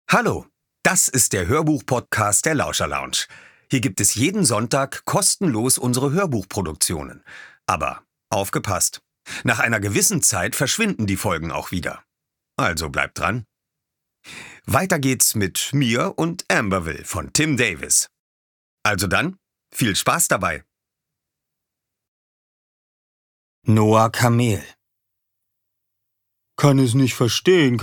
Hallo, das ist der Hörbuch-Podcast der Lauscher Lounge. Hier gibt es jeden Sonntag kostenlos unsere Hörbuchproduktionen. Aber aufgepasst, nach einer gewissen Zeit verschwinden die Folgen auch wieder. Also bleibt dran. Weiter geht's mit mir und Amberville von Tim Davis. Also dann, viel Spaß dabei. Noah Kamel. Kann es nicht verstehen,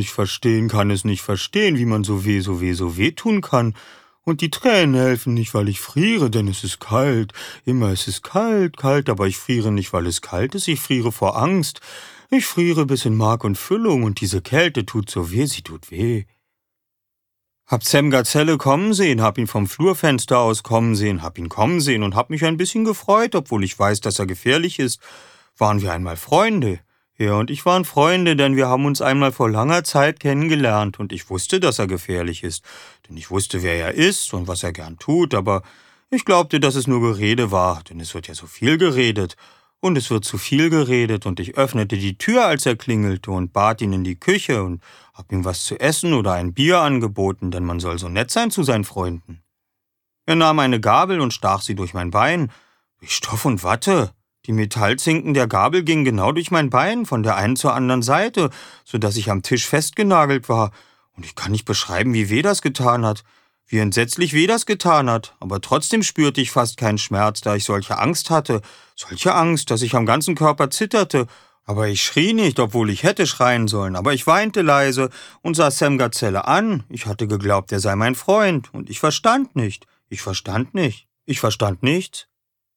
wie man so weh tun kann. Und die Tränen helfen nicht, weil ich friere, denn es ist kalt. Immer es ist kalt, aber ich friere nicht, weil es kalt ist, ich friere vor Angst. Ich friere bis in Mark und Füllung und diese Kälte tut so weh, sie tut weh. Hab Sam Gazelle kommen sehen, hab ihn vom Flurfenster aus kommen sehen, hab ihn kommen sehen und hab mich ein bisschen gefreut, obwohl ich weiß, dass er gefährlich ist. Waren wir einmal Freunde? Er und ich waren Freunde, denn wir haben uns einmal vor langer Zeit kennengelernt und ich wusste, dass er gefährlich ist, denn ich wusste, wer er ist und was er gern tut, aber ich glaubte, dass es nur Gerede war, denn es wird ja so viel geredet und es wird zu viel geredet und ich öffnete die Tür, als er klingelte und bat ihn in die Küche und hab ihm was zu essen oder ein Bier angeboten, denn man soll so nett sein zu seinen Freunden. Er nahm eine Gabel und stach sie durch mein Bein, wie Stoff und Watte. Die Metallzinken der Gabel gingen genau durch mein Bein, von der einen zur anderen Seite, so dass ich am Tisch festgenagelt war. Und ich kann nicht beschreiben, wie weh das getan hat, wie entsetzlich weh das getan hat. Aber trotzdem spürte ich fast keinen Schmerz, da ich solche Angst hatte. Solche Angst, dass ich am ganzen Körper zitterte. Aber ich schrie nicht, obwohl ich hätte schreien sollen. Aber ich weinte leise und sah Sam Gazelle an. Ich hatte geglaubt, er sei mein Freund. Und ich verstand nicht. Ich verstand nichts.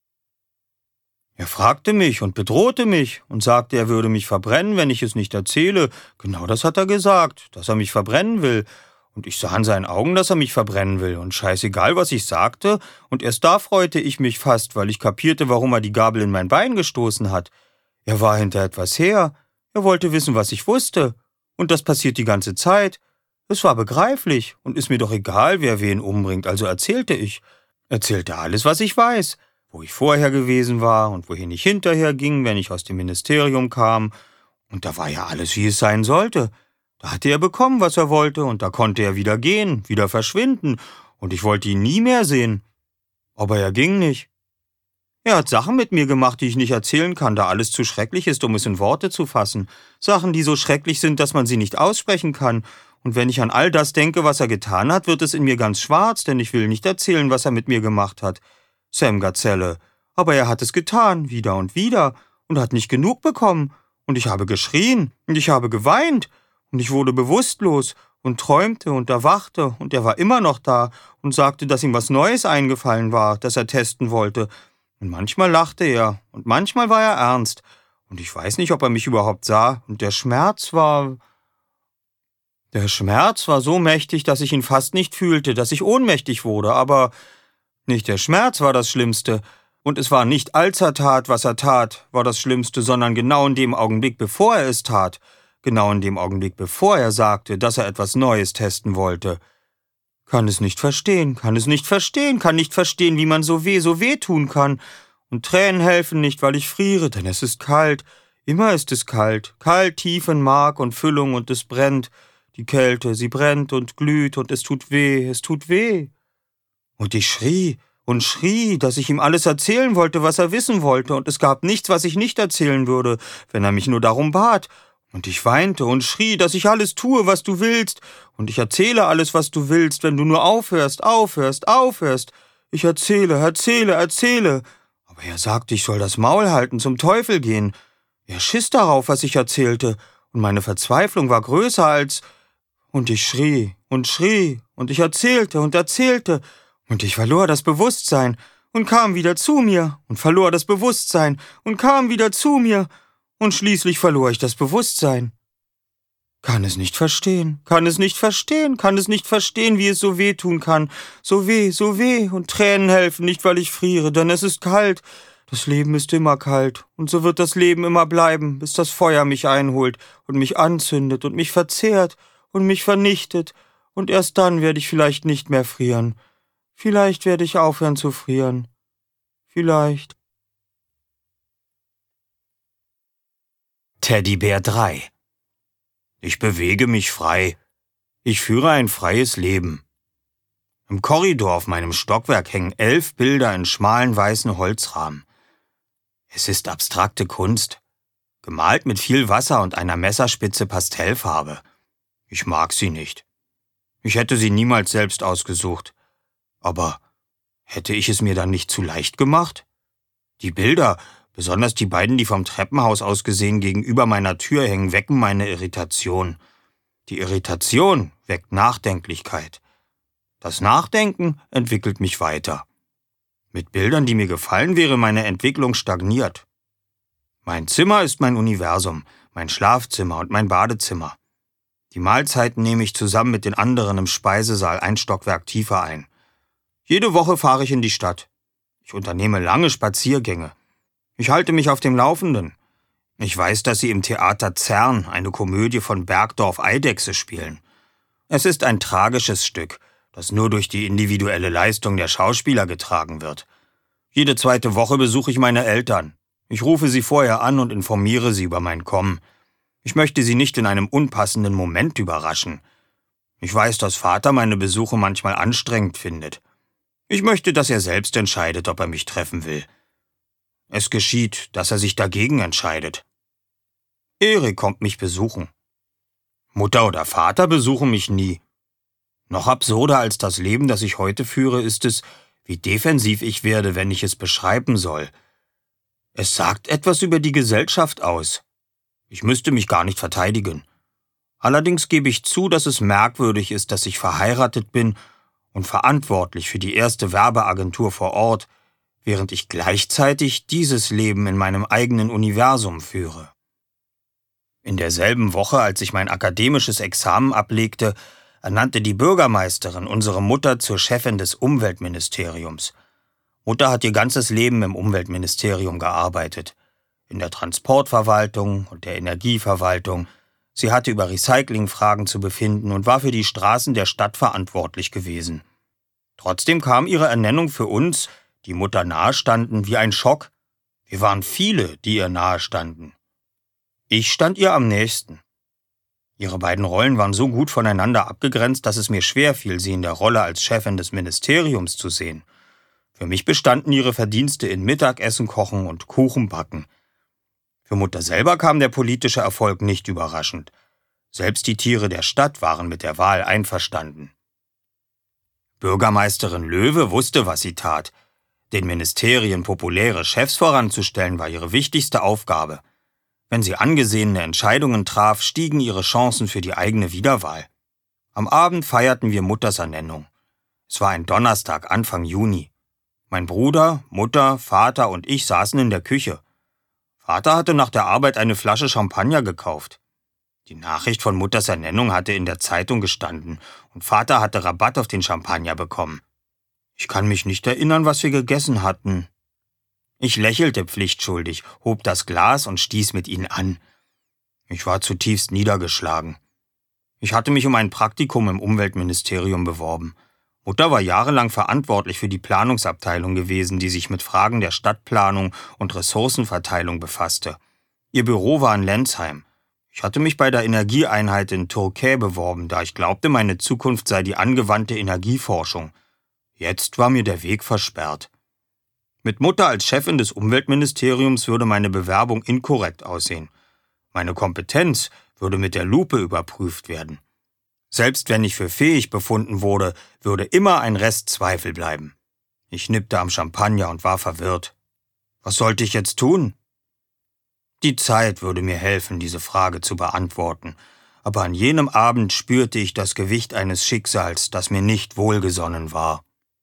Er fragte mich und bedrohte mich und sagte, er würde mich verbrennen, wenn ich es nicht erzähle. Genau das hat er gesagt, dass er mich verbrennen will. Und ich sah in seinen Augen, dass er mich verbrennen will. Und scheißegal, was ich sagte. Und erst da freute ich mich fast, weil ich kapierte, warum er die Gabel in mein Bein gestoßen hat. Er war hinter etwas her. Er wollte wissen, was ich wusste. Und das passiert die ganze Zeit. Es war begreiflich und ist mir doch egal, wer wen umbringt. Also erzählte ich. Erzählte alles, was ich weiß. Wo ich vorher gewesen war und wohin ich hinterher ging, wenn ich aus dem Ministerium kam. Und da war ja alles, wie es sein sollte. Da hatte er bekommen, was er wollte, und da konnte er wieder gehen, wieder verschwinden, und ich wollte ihn nie mehr sehen. Aber er ging nicht. Er hat Sachen mit mir gemacht, die ich nicht erzählen kann, da alles zu schrecklich ist, um es in Worte zu fassen. Sachen, die so schrecklich sind, dass man sie nicht aussprechen kann. Und wenn ich an all das denke, was er getan hat, wird es in mir ganz schwarz, denn ich will nicht erzählen, was er mit mir gemacht hat. Sam Gazelle. Aber er hat es getan, wieder und hat nicht genug bekommen. Und ich habe geschrien, und ich habe geweint, und ich wurde bewusstlos und träumte und erwachte, und er war immer noch da und sagte, dass ihm was Neues eingefallen war, das er testen wollte. Und manchmal lachte er, und manchmal war er ernst, und ich weiß nicht, ob er mich überhaupt sah, und der Schmerz war so mächtig, dass ich ihn fast nicht fühlte, dass ich ohnmächtig wurde, aber nicht der Schmerz war das Schlimmste, und es war nicht, als er tat, was er tat, war das Schlimmste, sondern genau in dem Augenblick, bevor er es tat, genau in dem Augenblick, bevor er sagte, dass er etwas Neues testen wollte. Kann nicht verstehen, kann nicht verstehen, wie man so weh tun kann. Und Tränen helfen nicht, weil ich friere, denn es ist kalt. Immer ist es kalt, kalt tief in Mark und Füllung und es brennt. Die Kälte, sie brennt und glüht und es tut weh. Und ich schrie, dass ich ihm alles erzählen wollte, was er wissen wollte, und es gab nichts, was ich nicht erzählen würde, wenn er mich nur darum bat. Und ich weinte und schrie, dass ich alles tue, was du willst, und ich erzähle alles, was du willst, wenn du nur aufhörst. Ich erzähle. Aber er sagte, ich soll das Maul halten, zum Teufel gehen. Er schiss darauf, was ich erzählte, und meine Verzweiflung war größer als... Und ich schrie, und ich erzählte, und ich verlor das Bewusstsein und kam wieder zu mir und verlor das Bewusstsein und kam wieder zu mir und schließlich verlor ich das Bewusstsein. Kann es nicht verstehen, wie es so weh tun kann. So weh und Tränen helfen nicht, weil ich friere, denn es ist kalt. Das Leben ist immer kalt und so wird das Leben immer bleiben, bis das Feuer mich einholt und mich anzündet und mich verzehrt und mich vernichtet und erst dann werde ich vielleicht nicht mehr frieren. Vielleicht werde ich aufhören zu frieren. Vielleicht. Teddybär 3. Ich bewege mich frei. Ich führe ein freies Leben. Im Korridor auf meinem Stockwerk hängen 11 Bilder in schmalen weißen Holzrahmen. Es ist abstrakte Kunst, gemalt mit viel Wasser und einer Messerspitze Pastellfarbe. Ich mag sie nicht. Ich hätte sie niemals selbst ausgesucht. Aber hätte ich es mir dann nicht zu leicht gemacht? Die Bilder, besonders die beiden, die vom Treppenhaus aus gesehen gegenüber meiner Tür hängen, wecken meine Irritation. Die Irritation weckt Nachdenklichkeit. Das Nachdenken entwickelt mich weiter. Mit Bildern, die mir gefallen, wäre meine Entwicklung stagniert. Mein Zimmer ist mein Universum, mein Schlafzimmer und mein Badezimmer. Die Mahlzeiten nehme ich zusammen mit den anderen im Speisesaal ein Stockwerk tiefer ein. Jede Woche fahre ich in die Stadt. Ich unternehme lange Spaziergänge. Ich halte mich auf dem Laufenden. Ich weiß, dass sie im Theater Zern eine Komödie von Bergdorf Eidechse spielen. Es ist ein tragisches Stück, das nur durch die individuelle Leistung der Schauspieler getragen wird. Jede zweite Woche besuche ich meine Eltern. Ich rufe sie vorher an und informiere sie über mein Kommen. Ich möchte sie nicht in einem unpassenden Moment überraschen. Ich weiß, dass Vater meine Besuche manchmal anstrengend findet. Ich möchte, dass er selbst entscheidet, ob er mich treffen will. Es geschieht, dass er sich dagegen entscheidet. Erik kommt mich besuchen. Mutter oder Vater besuchen mich nie. Noch absurder als das Leben, das ich heute führe, ist es, wie defensiv ich werde, wenn ich es beschreiben soll. Es sagt etwas über die Gesellschaft aus. Ich müsste mich gar nicht verteidigen. Allerdings gebe ich zu, dass es merkwürdig ist, dass ich verheiratet bin und verantwortlich für die erste Werbeagentur vor Ort, während ich gleichzeitig dieses Leben in meinem eigenen Universum führe. In derselben Woche, als ich mein akademisches Examen ablegte, ernannte die Bürgermeisterin unsere Mutter zur Chefin des Umweltministeriums. Mutter hat ihr ganzes Leben im Umweltministerium gearbeitet, in der Transportverwaltung und der Energieverwaltung. Sie hatte über Recyclingfragen zu befinden und war für die Straßen der Stadt verantwortlich gewesen. Trotzdem kam ihre Ernennung für uns, die Mutter nahestanden, wie ein Schock. Wir waren viele, die ihr nahestanden. Ich stand ihr am nächsten. Ihre beiden Rollen waren so gut voneinander abgegrenzt, dass es mir schwer fiel, sie in der Rolle als Chefin des Ministeriums zu sehen. Für mich bestanden ihre Verdienste in Mittagessen kochen und Kuchen backen. Für Mutter selber kam der politische Erfolg nicht überraschend. Selbst die Tiere der Stadt waren mit der Wahl einverstanden. Bürgermeisterin Löwe wusste, was sie tat. Den Ministerien populäre Chefs voranzustellen, war ihre wichtigste Aufgabe. Wenn sie angesehene Entscheidungen traf, stiegen ihre Chancen für die eigene Wiederwahl. Am Abend feierten wir Mutters Ernennung. Es war ein Donnerstag, Anfang Juni. Mein Bruder, Mutter, Vater und ich saßen in der Küche. Vater hatte nach der Arbeit eine Flasche Champagner gekauft. Die Nachricht von Mutters Ernennung hatte in der Zeitung gestanden und Vater hatte Rabatt auf den Champagner bekommen. Ich kann mich nicht erinnern, was wir gegessen hatten. Ich lächelte pflichtschuldig, hob das Glas und stieß mit ihnen an. Ich war zutiefst niedergeschlagen. Ich hatte mich um ein Praktikum im Umweltministerium beworben. Mutter war jahrelang verantwortlich für die Planungsabteilung gewesen, die sich mit Fragen der Stadtplanung und Ressourcenverteilung befasste. Ihr Büro war in Lenzheim. Ich hatte mich bei der Energieeinheit in Turkey beworben, da ich glaubte, meine Zukunft sei die angewandte Energieforschung. Jetzt war mir der Weg versperrt. Mit Mutter als Chefin des Umweltministeriums würde meine Bewerbung inkorrekt aussehen. Meine Kompetenz würde mit der Lupe überprüft werden. Selbst wenn ich für fähig befunden wurde, würde immer ein Rest Zweifel bleiben. Ich nippte am Champagner und war verwirrt. Was sollte ich jetzt tun? Die Zeit würde mir helfen, diese Frage zu beantworten, aber an jenem Abend spürte ich das Gewicht eines Schicksals, das mir nicht wohlgesonnen war.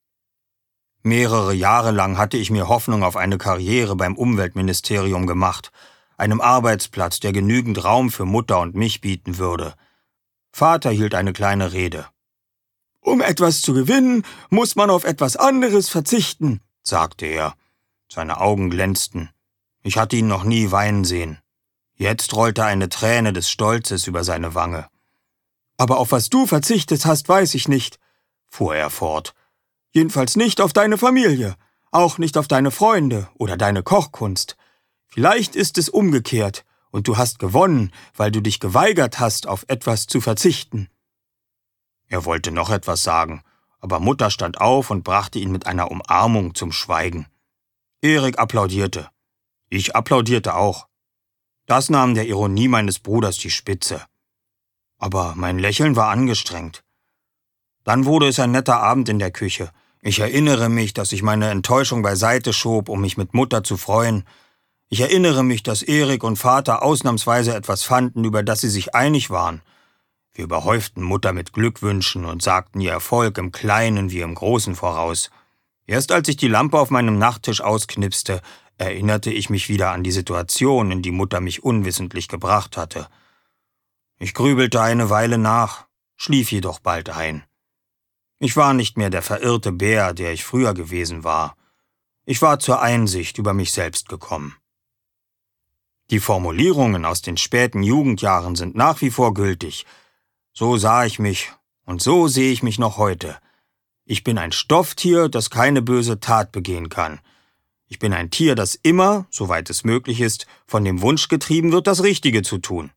Mehrere Jahre lang hatte ich mir Hoffnung auf eine Karriere beim Umweltministerium gemacht, einem Arbeitsplatz, der genügend Raum für Mutter und mich bieten würde. Vater hielt eine kleine Rede. »Um etwas zu gewinnen, muss man auf etwas anderes verzichten«, sagte er. Seine Augen glänzten. Ich hatte ihn noch nie weinen sehen. Jetzt rollte eine Träne des Stolzes über seine Wange. »Aber auf was du verzichtet hast, weiß ich nicht«, fuhr er fort. »Jedenfalls nicht auf deine Familie, auch nicht auf deine Freunde oder deine Kochkunst. Vielleicht ist es umgekehrt und du hast gewonnen, weil du dich geweigert hast, auf etwas zu verzichten.« Er wollte noch etwas sagen, aber Mutter stand auf und brachte ihn mit einer Umarmung zum Schweigen. Erik applaudierte. Ich applaudierte auch. Das nahm der Ironie meines Bruders die Spitze. Aber mein Lächeln war angestrengt. Dann wurde es ein netter Abend in der Küche. Ich erinnere mich, dass ich meine Enttäuschung beiseite schob, um mich mit Mutter zu freuen. Ich erinnere mich, dass Erik und Vater ausnahmsweise etwas fanden, über das sie sich einig waren. Wir überhäuften Mutter mit Glückwünschen und sagten ihr Erfolg im Kleinen wie im Großen voraus. Erst als ich die Lampe auf meinem Nachttisch ausknipste, erinnerte ich mich wieder an die Situation, in die Mutter mich unwissentlich gebracht hatte. Ich grübelte eine Weile nach, schlief jedoch bald ein. Ich war nicht mehr der verirrte Bär, der ich früher gewesen war. Ich war zur Einsicht über mich selbst gekommen. Die Formulierungen aus den späten Jugendjahren sind nach wie vor gültig. So sah ich mich und so sehe ich mich noch heute. Ich bin ein Stofftier, das keine böse Tat begehen kann. Ich bin ein Tier, das immer, soweit es möglich ist, von dem Wunsch getrieben wird, das Richtige zu tun.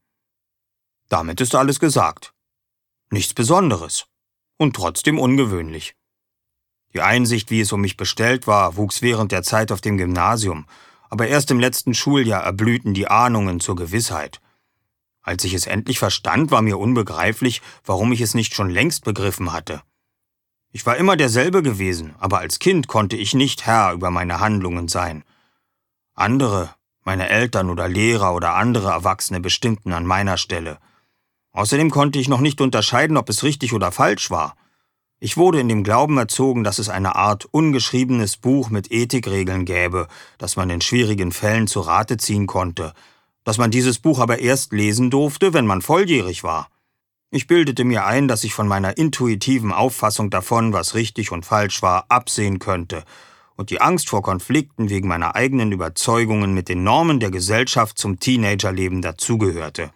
Damit ist alles gesagt. Nichts Besonderes und trotzdem ungewöhnlich. Die Einsicht, wie es um mich bestellt war, wuchs während der Zeit auf dem Gymnasium, aber erst im letzten Schuljahr erblühten die Ahnungen zur Gewissheit. Als ich es endlich verstand, war mir unbegreiflich, warum ich es nicht schon längst begriffen hatte. Ich war immer derselbe gewesen, aber als Kind konnte ich nicht Herr über meine Handlungen sein. Andere, meine Eltern oder Lehrer oder andere Erwachsene bestimmten an meiner Stelle. Außerdem konnte ich noch nicht unterscheiden, ob es richtig oder falsch war. Ich wurde in dem Glauben erzogen, dass es eine Art ungeschriebenes Buch mit Ethikregeln gäbe, das man in schwierigen Fällen zu Rate ziehen konnte, dass man dieses Buch aber erst lesen durfte, wenn man volljährig war. Ich bildete mir ein, dass ich von meiner intuitiven Auffassung davon, was richtig und falsch war, absehen könnte und die Angst vor Konflikten wegen meiner eigenen Überzeugungen mit den Normen der Gesellschaft zum Teenagerleben dazugehörte.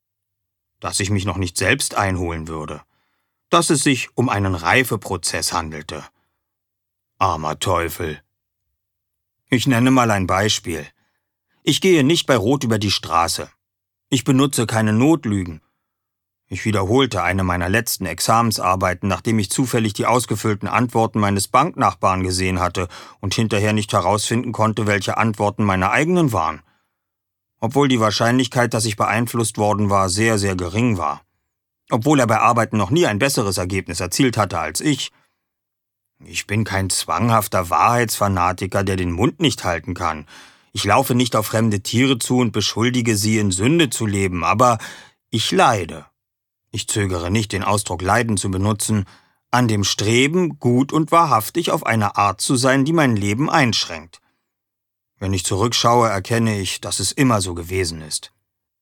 Dass ich mich noch nicht selbst einholen würde. Dass es sich um einen Reifeprozess handelte. Armer Teufel. Ich nenne mal ein Beispiel. Ich gehe nicht bei Rot über die Straße. Ich benutze keine Notlügen. Ich wiederholte eine meiner letzten Examensarbeiten, nachdem ich zufällig die ausgefüllten Antworten meines Banknachbarn gesehen hatte und hinterher nicht herausfinden konnte, welche Antworten meine eigenen waren. Obwohl die Wahrscheinlichkeit, dass ich beeinflusst worden war, sehr, sehr gering war. Obwohl er bei Arbeiten noch nie ein besseres Ergebnis erzielt hatte als ich. Ich bin kein zwanghafter Wahrheitsfanatiker, der den Mund nicht halten kann. Ich laufe nicht auf fremde Tiere zu und beschuldige sie, in Sünde zu leben, aber ich leide. Ich zögere nicht, den Ausdruck Leiden zu benutzen, an dem Streben, gut und wahrhaftig auf eine Art zu sein, die mein Leben einschränkt. Wenn ich zurückschaue, erkenne ich, dass es immer so gewesen ist.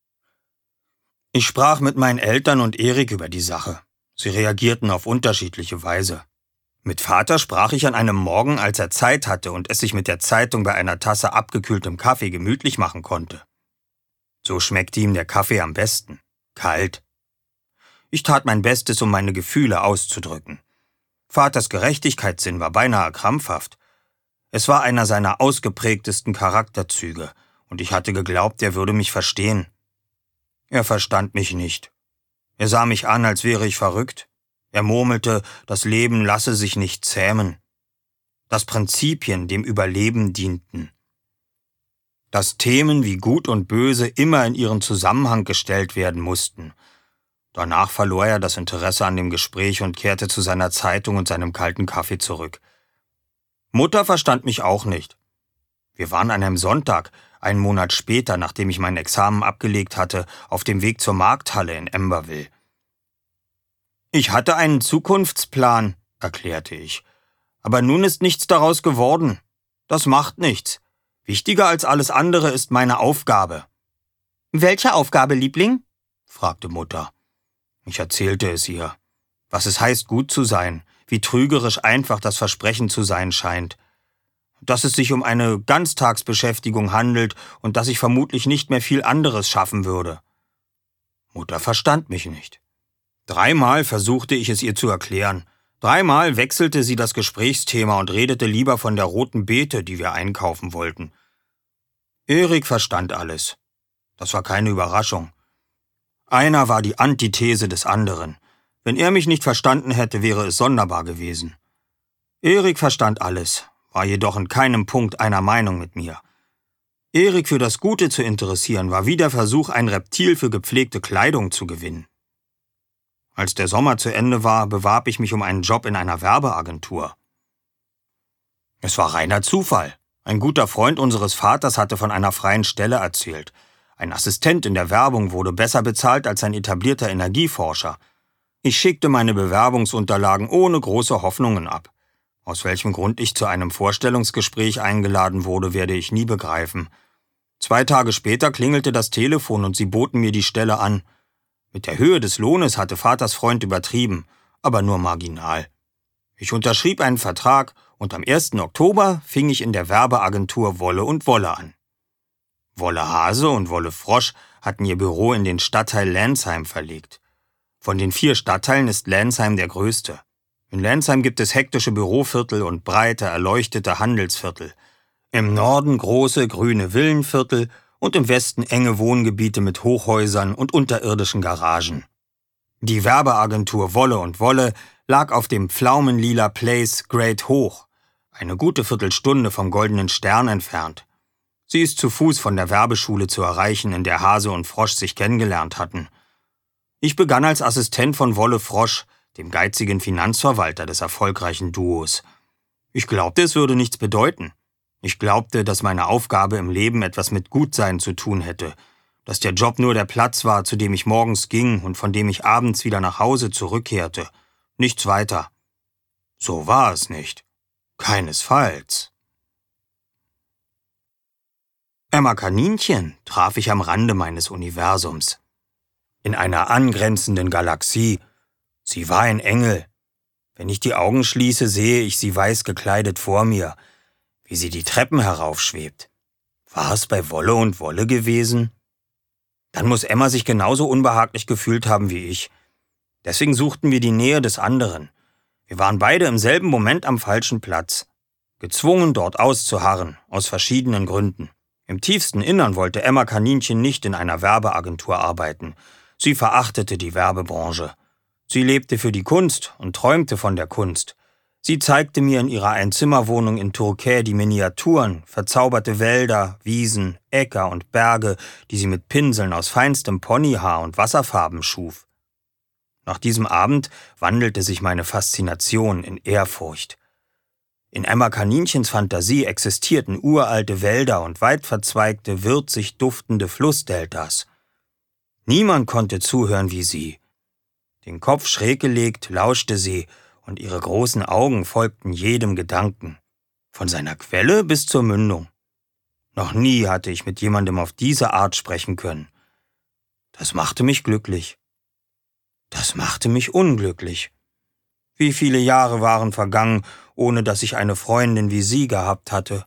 Ich sprach mit meinen Eltern und Erik über die Sache. Sie reagierten auf unterschiedliche Weise. Mit Vater sprach ich an einem Morgen, als er Zeit hatte und es sich mit der Zeitung bei einer Tasse abgekühltem Kaffee gemütlich machen konnte. So schmeckte ihm der Kaffee am besten. Kalt. Ich tat mein Bestes, um meine Gefühle auszudrücken. Vaters Gerechtigkeitssinn war beinahe krampfhaft. Es war einer seiner ausgeprägtesten Charakterzüge, und ich hatte geglaubt, er würde mich verstehen. Er verstand mich nicht. Er sah mich an, als wäre ich verrückt. Er murmelte, das Leben lasse sich nicht zähmen. Dass Prinzipien dem Überleben dienten. Dass Themen wie Gut und Böse immer in ihren Zusammenhang gestellt werden mussten. Danach verlor er das Interesse an dem Gespräch und kehrte zu seiner Zeitung und seinem kalten Kaffee zurück. Mutter verstand mich auch nicht. Wir waren an einem Sonntag, einen Monat später, nachdem ich mein Examen abgelegt hatte, auf dem Weg zur Markthalle in Amberville. Ich hatte einen Zukunftsplan, erklärte ich. Aber nun ist nichts daraus geworden. Das macht nichts. Wichtiger als alles andere ist meine Aufgabe. Welche Aufgabe, Liebling? Fragte Mutter. Ich erzählte es ihr. Was es heißt, gut zu sein, wie trügerisch einfach das Versprechen zu sein scheint. Dass es sich um eine Ganztagsbeschäftigung handelt und dass ich vermutlich nicht mehr viel anderes schaffen würde. Mutter verstand mich nicht. 3-mal versuchte ich es ihr zu erklären. 3-mal wechselte sie das Gesprächsthema und redete lieber von der roten Beete, die wir einkaufen wollten. Erik verstand alles. Das war keine Überraschung. Einer war die Antithese des anderen. Wenn er mich nicht verstanden hätte, wäre es sonderbar gewesen. Erik verstand alles, war jedoch in keinem Punkt einer Meinung mit mir. Erik für das Gute zu interessieren, war wie der Versuch, ein Reptil für gepflegte Kleidung zu gewinnen. Als der Sommer zu Ende war, bewarb ich mich um einen Job in einer Werbeagentur. Es war reiner Zufall. Ein guter Freund unseres Vaters hatte von einer freien Stelle erzählt. Ein Assistent in der Werbung wurde besser bezahlt als ein etablierter Energieforscher. Ich schickte meine Bewerbungsunterlagen ohne große Hoffnungen ab. Aus welchem Grund ich zu einem Vorstellungsgespräch eingeladen wurde, werde ich nie begreifen. 2 Tage später klingelte das Telefon und sie boten mir die Stelle an. Mit der Höhe des Lohnes hatte Vaters Freund übertrieben, aber nur marginal. Ich unterschrieb einen Vertrag und am 1. Oktober fing ich in der Werbeagentur Wolle und Wolle an. Wolle Hase und Wolle Frosch hatten ihr Büro in den Stadtteil Lenzheim verlegt. Von den 4 Stadtteilen ist Lenzheim der größte. In Lenzheim gibt es hektische Büroviertel und breite, erleuchtete Handelsviertel. Im Norden große, grüne Villenviertel und im Westen enge Wohngebiete mit Hochhäusern und unterirdischen Garagen. Die Werbeagentur Wolle und Wolle lag auf dem pflaumenlila Place Great Hoch, eine gute Viertelstunde vom Goldenen Stern entfernt. Sie ist zu Fuß von der Werbeschule zu erreichen, in der Hase und Frosch sich kennengelernt hatten. Ich begann als Assistent von Wolle Frosch, dem geizigen Finanzverwalter des erfolgreichen Duos. Ich glaubte, es würde nichts bedeuten. Ich glaubte, dass meine Aufgabe im Leben etwas mit Gutsein zu tun hätte, dass der Job nur der Platz war, zu dem ich morgens ging und von dem ich abends wieder nach Hause zurückkehrte. Nichts weiter. So war es nicht. Keinesfalls. Emma Kaninchen traf ich am Rande meines Universums. In einer angrenzenden Galaxie. Sie war ein Engel. Wenn ich die Augen schließe, sehe ich sie weiß gekleidet vor mir, wie sie die Treppen heraufschwebt. War es bei Wolle und Wolle gewesen? Dann muss Emma sich genauso unbehaglich gefühlt haben wie ich. Deswegen suchten wir die Nähe des anderen. Wir waren beide im selben Moment am falschen Platz. Gezwungen, dort auszuharren, aus verschiedenen Gründen. Im tiefsten Innern wollte Emma Kaninchen nicht in einer Werbeagentur arbeiten. Sie verachtete die Werbebranche. Sie lebte für die Kunst und träumte von der Kunst. Sie zeigte mir in ihrer Einzimmerwohnung in Turkey die Miniaturen, verzauberte Wälder, Wiesen, Äcker und Berge, die sie mit Pinseln aus feinstem Ponyhaar und Wasserfarben schuf. Nach diesem Abend wandelte sich meine Faszination in Ehrfurcht. In Emma Kaninchens Fantasie existierten uralte Wälder und weit verzweigte, würzig duftende Flussdeltas. Niemand konnte zuhören wie sie. Den Kopf schräg gelegt, lauschte sie, und ihre großen Augen folgten jedem Gedanken, von seiner Quelle bis zur Mündung. Noch nie hatte ich mit jemandem auf diese Art sprechen können. Das machte mich glücklich. Das machte mich unglücklich. Wie viele Jahre waren vergangen, ohne dass ich eine Freundin wie sie gehabt hatte?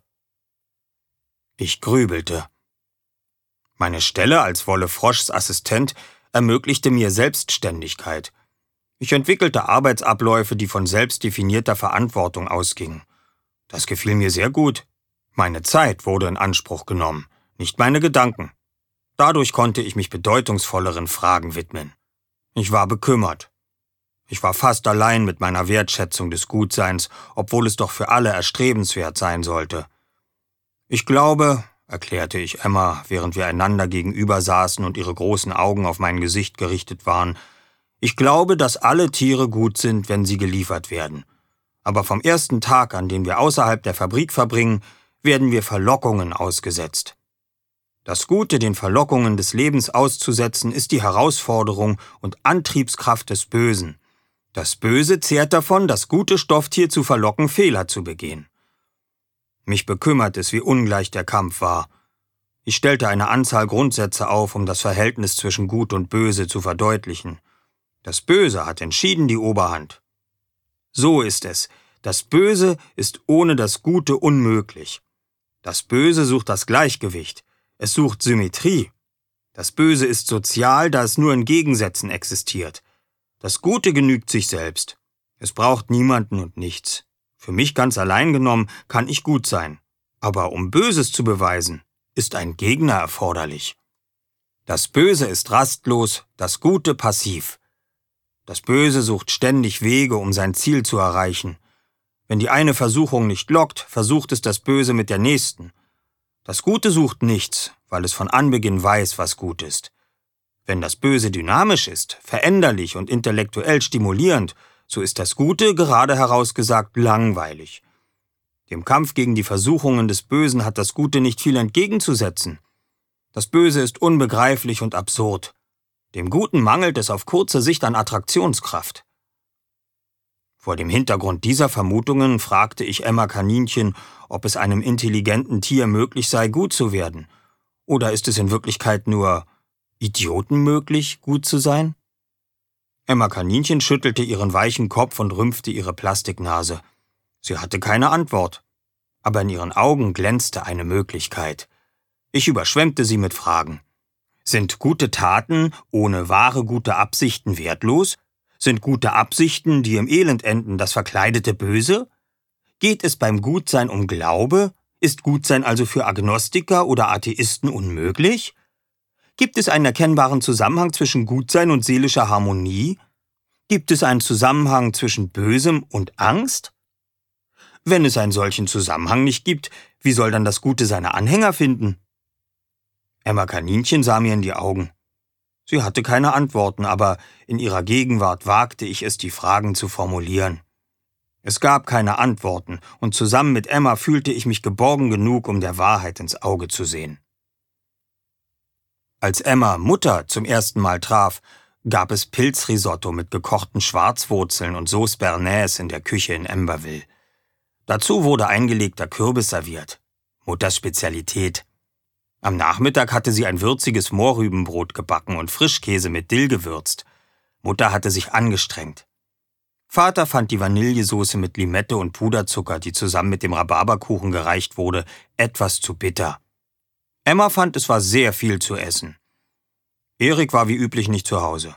Ich grübelte. Meine Stelle als Wolle Froschs Assistent ermöglichte mir Selbstständigkeit. Ich entwickelte Arbeitsabläufe, die von selbst definierter Verantwortung ausgingen. Das gefiel mir sehr gut. Meine Zeit wurde in Anspruch genommen, nicht meine Gedanken. Dadurch konnte ich mich bedeutungsvolleren Fragen widmen. Ich war bekümmert. Ich war fast allein mit meiner Wertschätzung des Gutseins, obwohl es doch für alle erstrebenswert sein sollte. Ich glaube, erklärte ich Emma, während wir einander gegenüber saßen und ihre großen Augen auf mein Gesicht gerichtet waren, ich glaube, dass alle Tiere gut sind, wenn sie geliefert werden. Aber vom ersten Tag, an dem wir außerhalb der Fabrik verbringen, werden wir Verlockungen ausgesetzt. Das Gute, den Verlockungen des Lebens auszusetzen, ist die Herausforderung und Antriebskraft des Bösen. Das Böse zehrt davon, das gute Stofftier zu verlocken, Fehler zu begehen. Mich bekümmert es, wie ungleich der Kampf war. Ich stellte eine Anzahl Grundsätze auf, um das Verhältnis zwischen Gut und Böse zu verdeutlichen. Das Böse hat entschieden die Oberhand. So ist es. Das Böse ist ohne das Gute unmöglich. Das Böse sucht das Gleichgewicht. Es sucht Symmetrie. Das Böse ist sozial, da es nur in Gegensätzen existiert. Das Gute genügt sich selbst. Es braucht niemanden und nichts. Für mich ganz allein genommen kann ich gut sein. Aber um Böses zu beweisen, ist ein Gegner erforderlich. Das Böse ist rastlos, das Gute passiv. Das Böse sucht ständig Wege, um sein Ziel zu erreichen. Wenn die eine Versuchung nicht lockt, versucht es das Böse mit der nächsten. Das Gute sucht nichts, weil es von Anbeginn weiß, was gut ist. Wenn das Böse dynamisch ist, veränderlich und intellektuell stimulierend, so ist das Gute, gerade herausgesagt, langweilig. Dem Kampf gegen die Versuchungen des Bösen hat das Gute nicht viel entgegenzusetzen. Das Böse ist unbegreiflich und absurd. Dem Guten mangelt es auf kurze Sicht an Attraktionskraft. Vor dem Hintergrund dieser Vermutungen fragte ich Emma Kaninchen, ob es einem intelligenten Tier möglich sei, gut zu werden. Oder ist es in Wirklichkeit nur Idioten möglich, gut zu sein? Emma Kaninchen schüttelte ihren weichen Kopf und rümpfte ihre Plastiknase. Sie hatte keine Antwort, aber in ihren Augen glänzte eine Möglichkeit. Ich überschwemmte sie mit Fragen. Sind gute Taten ohne wahre gute Absichten wertlos? Sind gute Absichten, die im Elend enden, das verkleidete Böse? Geht es beim Gutsein um Glaube? Ist Gutsein also für Agnostiker oder Atheisten unmöglich? Gibt es einen erkennbaren Zusammenhang zwischen Gutsein und seelischer Harmonie? Gibt es einen Zusammenhang zwischen Bösem und Angst? Wenn es einen solchen Zusammenhang nicht gibt, wie soll dann das Gute seine Anhänger finden? Emma Kaninchen sah mir in die Augen. Sie hatte keine Antworten, aber in ihrer Gegenwart wagte ich es, die Fragen zu formulieren. Es gab keine Antworten, und zusammen mit Emma fühlte ich mich geborgen genug, um der Wahrheit ins Auge zu sehen. Als Emma Mutter zum ersten Mal traf, gab es Pilzrisotto mit gekochten Schwarzwurzeln und Sauce Bernaise in der Küche in Amberville. Dazu wurde eingelegter Kürbis serviert. Mutters Spezialität. Am Nachmittag hatte sie ein würziges Mohrrübenbrot gebacken und Frischkäse mit Dill gewürzt. Mutter hatte sich angestrengt. Vater fand die Vanillesoße mit Limette und Puderzucker, die zusammen mit dem Rhabarberkuchen gereicht wurde, etwas zu bitter. Emma fand, es war sehr viel zu essen. Erik war wie üblich nicht zu Hause.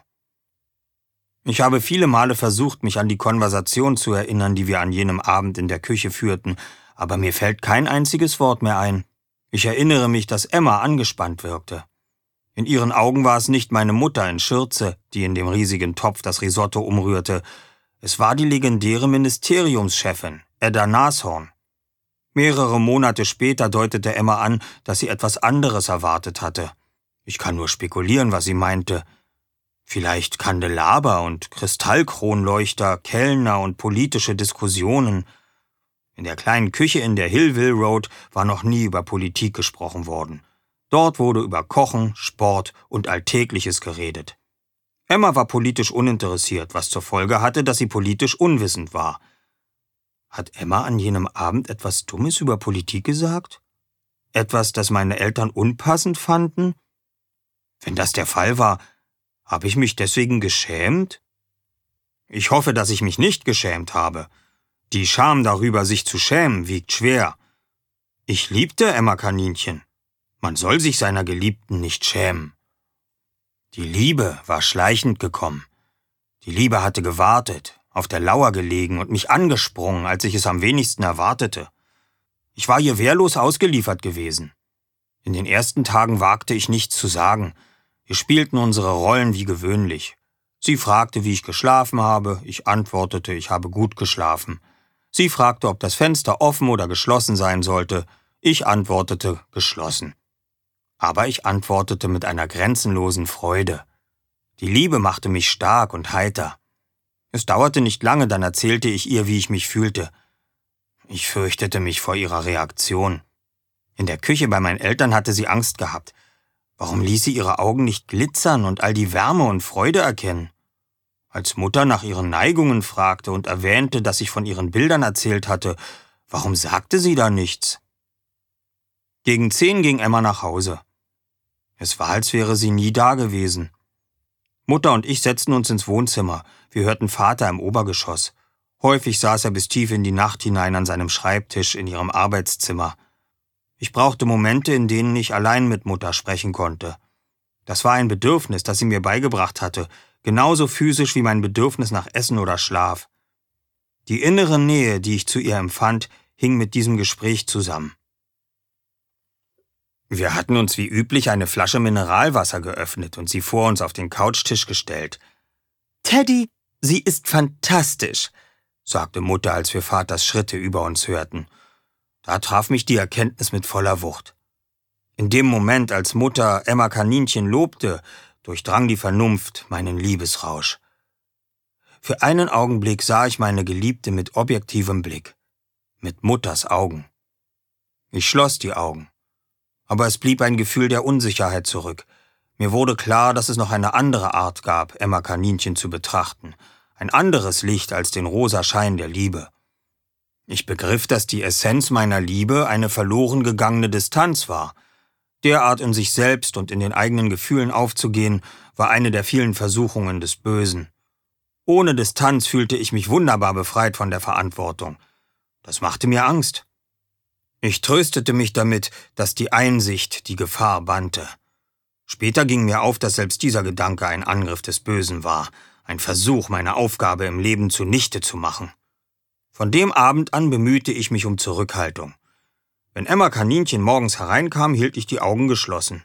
Ich habe viele Male versucht, mich an die Konversation zu erinnern, die wir an jenem Abend in der Küche führten, aber mir fällt kein einziges Wort mehr ein. Ich erinnere mich, dass Emma angespannt wirkte. In ihren Augen war es nicht meine Mutter in Schürze, die in dem riesigen Topf das Risotto umrührte. Es war die legendäre Ministeriumschefin, Edda Nashorn. Mehrere Monate später deutete Emma an, dass sie etwas anderes erwartet hatte. Ich kann nur spekulieren, was sie meinte. Vielleicht Kandelaber und Kristallkronleuchter, Kellner und politische Diskussionen. In der kleinen Küche in der Hillville Road war noch nie über Politik gesprochen worden. Dort wurde über Kochen, Sport und Alltägliches geredet. Emma war politisch uninteressiert, was zur Folge hatte, dass sie politisch unwissend war. Hat Emma an jenem Abend etwas Dummes über Politik gesagt? Etwas, das meine Eltern unpassend fanden? Wenn das der Fall war, habe ich mich deswegen geschämt? Ich hoffe, dass ich mich nicht geschämt habe. Die Scham darüber, sich zu schämen, wiegt schwer. Ich liebte Emma Kaninchen. Man soll sich seiner Geliebten nicht schämen. Die Liebe war schleichend gekommen. Die Liebe hatte gewartet, auf der Lauer gelegen und mich angesprungen, als ich es am wenigsten erwartete. Ich war ihr wehrlos ausgeliefert gewesen. In den ersten Tagen wagte ich nichts zu sagen. Wir spielten unsere Rollen wie gewöhnlich. Sie fragte, wie ich geschlafen habe. Ich antwortete, ich habe gut geschlafen. Sie fragte, ob das Fenster offen oder geschlossen sein sollte. Ich antwortete, geschlossen. Aber ich antwortete mit einer grenzenlosen Freude. Die Liebe machte mich stark und heiter. Es dauerte nicht lange, dann erzählte ich ihr, wie ich mich fühlte. Ich fürchtete mich vor ihrer Reaktion. In der Küche bei meinen Eltern hatte sie Angst gehabt. Warum ließ sie ihre Augen nicht glitzern und all die Wärme und Freude erkennen? Als Mutter nach ihren Neigungen fragte und erwähnte, dass ich von ihren Bildern erzählt hatte, warum sagte sie da nichts? Gegen 10 ging Emma nach Hause. Es war, als wäre sie nie da gewesen. Mutter und ich setzten uns ins Wohnzimmer. Wir hörten Vater im Obergeschoss. Häufig saß er bis tief in die Nacht hinein an seinem Schreibtisch in ihrem Arbeitszimmer. Ich brauchte Momente, in denen ich allein mit Mutter sprechen konnte. Das war ein Bedürfnis, das sie mir beigebracht hatte, genauso physisch wie mein Bedürfnis nach Essen oder Schlaf. Die innere Nähe, die ich zu ihr empfand, hing mit diesem Gespräch zusammen. Wir hatten uns wie üblich eine Flasche Mineralwasser geöffnet und sie vor uns auf den Couchtisch gestellt. »Teddy«, »Sie ist fantastisch«, sagte Mutter, als wir Vaters Schritte über uns hörten. Da traf mich die Erkenntnis mit voller Wucht. In dem Moment, als Mutter Emma Kaninchen lobte, durchdrang die Vernunft meinen Liebesrausch. Für einen Augenblick sah ich meine Geliebte mit objektivem Blick, mit Mutters Augen. Ich schloss die Augen, aber es blieb ein Gefühl der Unsicherheit zurück. Mir wurde klar, dass es noch eine andere Art gab, Emma Kaninchen zu betrachten, ein anderes Licht als den rosa Schein der Liebe. Ich begriff, dass die Essenz meiner Liebe eine verloren gegangene Distanz war. Derart in sich selbst und in den eigenen Gefühlen aufzugehen, war eine der vielen Versuchungen des Bösen. Ohne Distanz fühlte ich mich wunderbar befreit von der Verantwortung. Das machte mir Angst. Ich tröstete mich damit, dass die Einsicht die Gefahr bannte. Später ging mir auf, dass selbst dieser Gedanke ein Angriff des Bösen war, ein Versuch, meine Aufgabe im Leben zunichte zu machen. Von dem Abend an bemühte ich mich um Zurückhaltung. Wenn Emma Kaninchen morgens hereinkam, hielt ich die Augen geschlossen.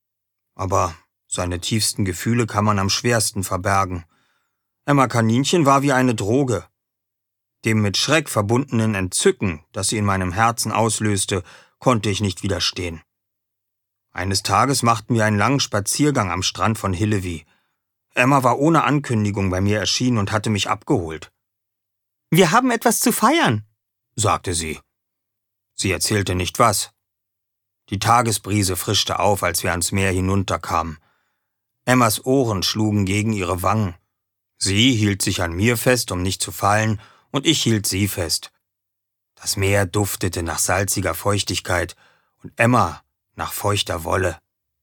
Aber seine tiefsten Gefühle kann man am schwersten verbergen. Emma Kaninchen war wie eine Droge. Dem mit Schreck verbundenen Entzücken, das sie in meinem Herzen auslöste, konnte ich nicht widerstehen. Eines Tages machten wir einen langen Spaziergang am Strand von Hillevi. Emma war ohne Ankündigung bei mir erschienen und hatte mich abgeholt. »Wir haben etwas zu feiern«, sagte sie. Sie erzählte nicht was. Die Tagesbrise frischte auf, als wir ans Meer hinunterkamen. Emmas Ohren schlugen gegen ihre Wangen. Sie hielt sich an mir fest, um nicht zu fallen, und ich hielt sie fest. Das Meer duftete nach salziger Feuchtigkeit und Emma nach feuchter Wolle.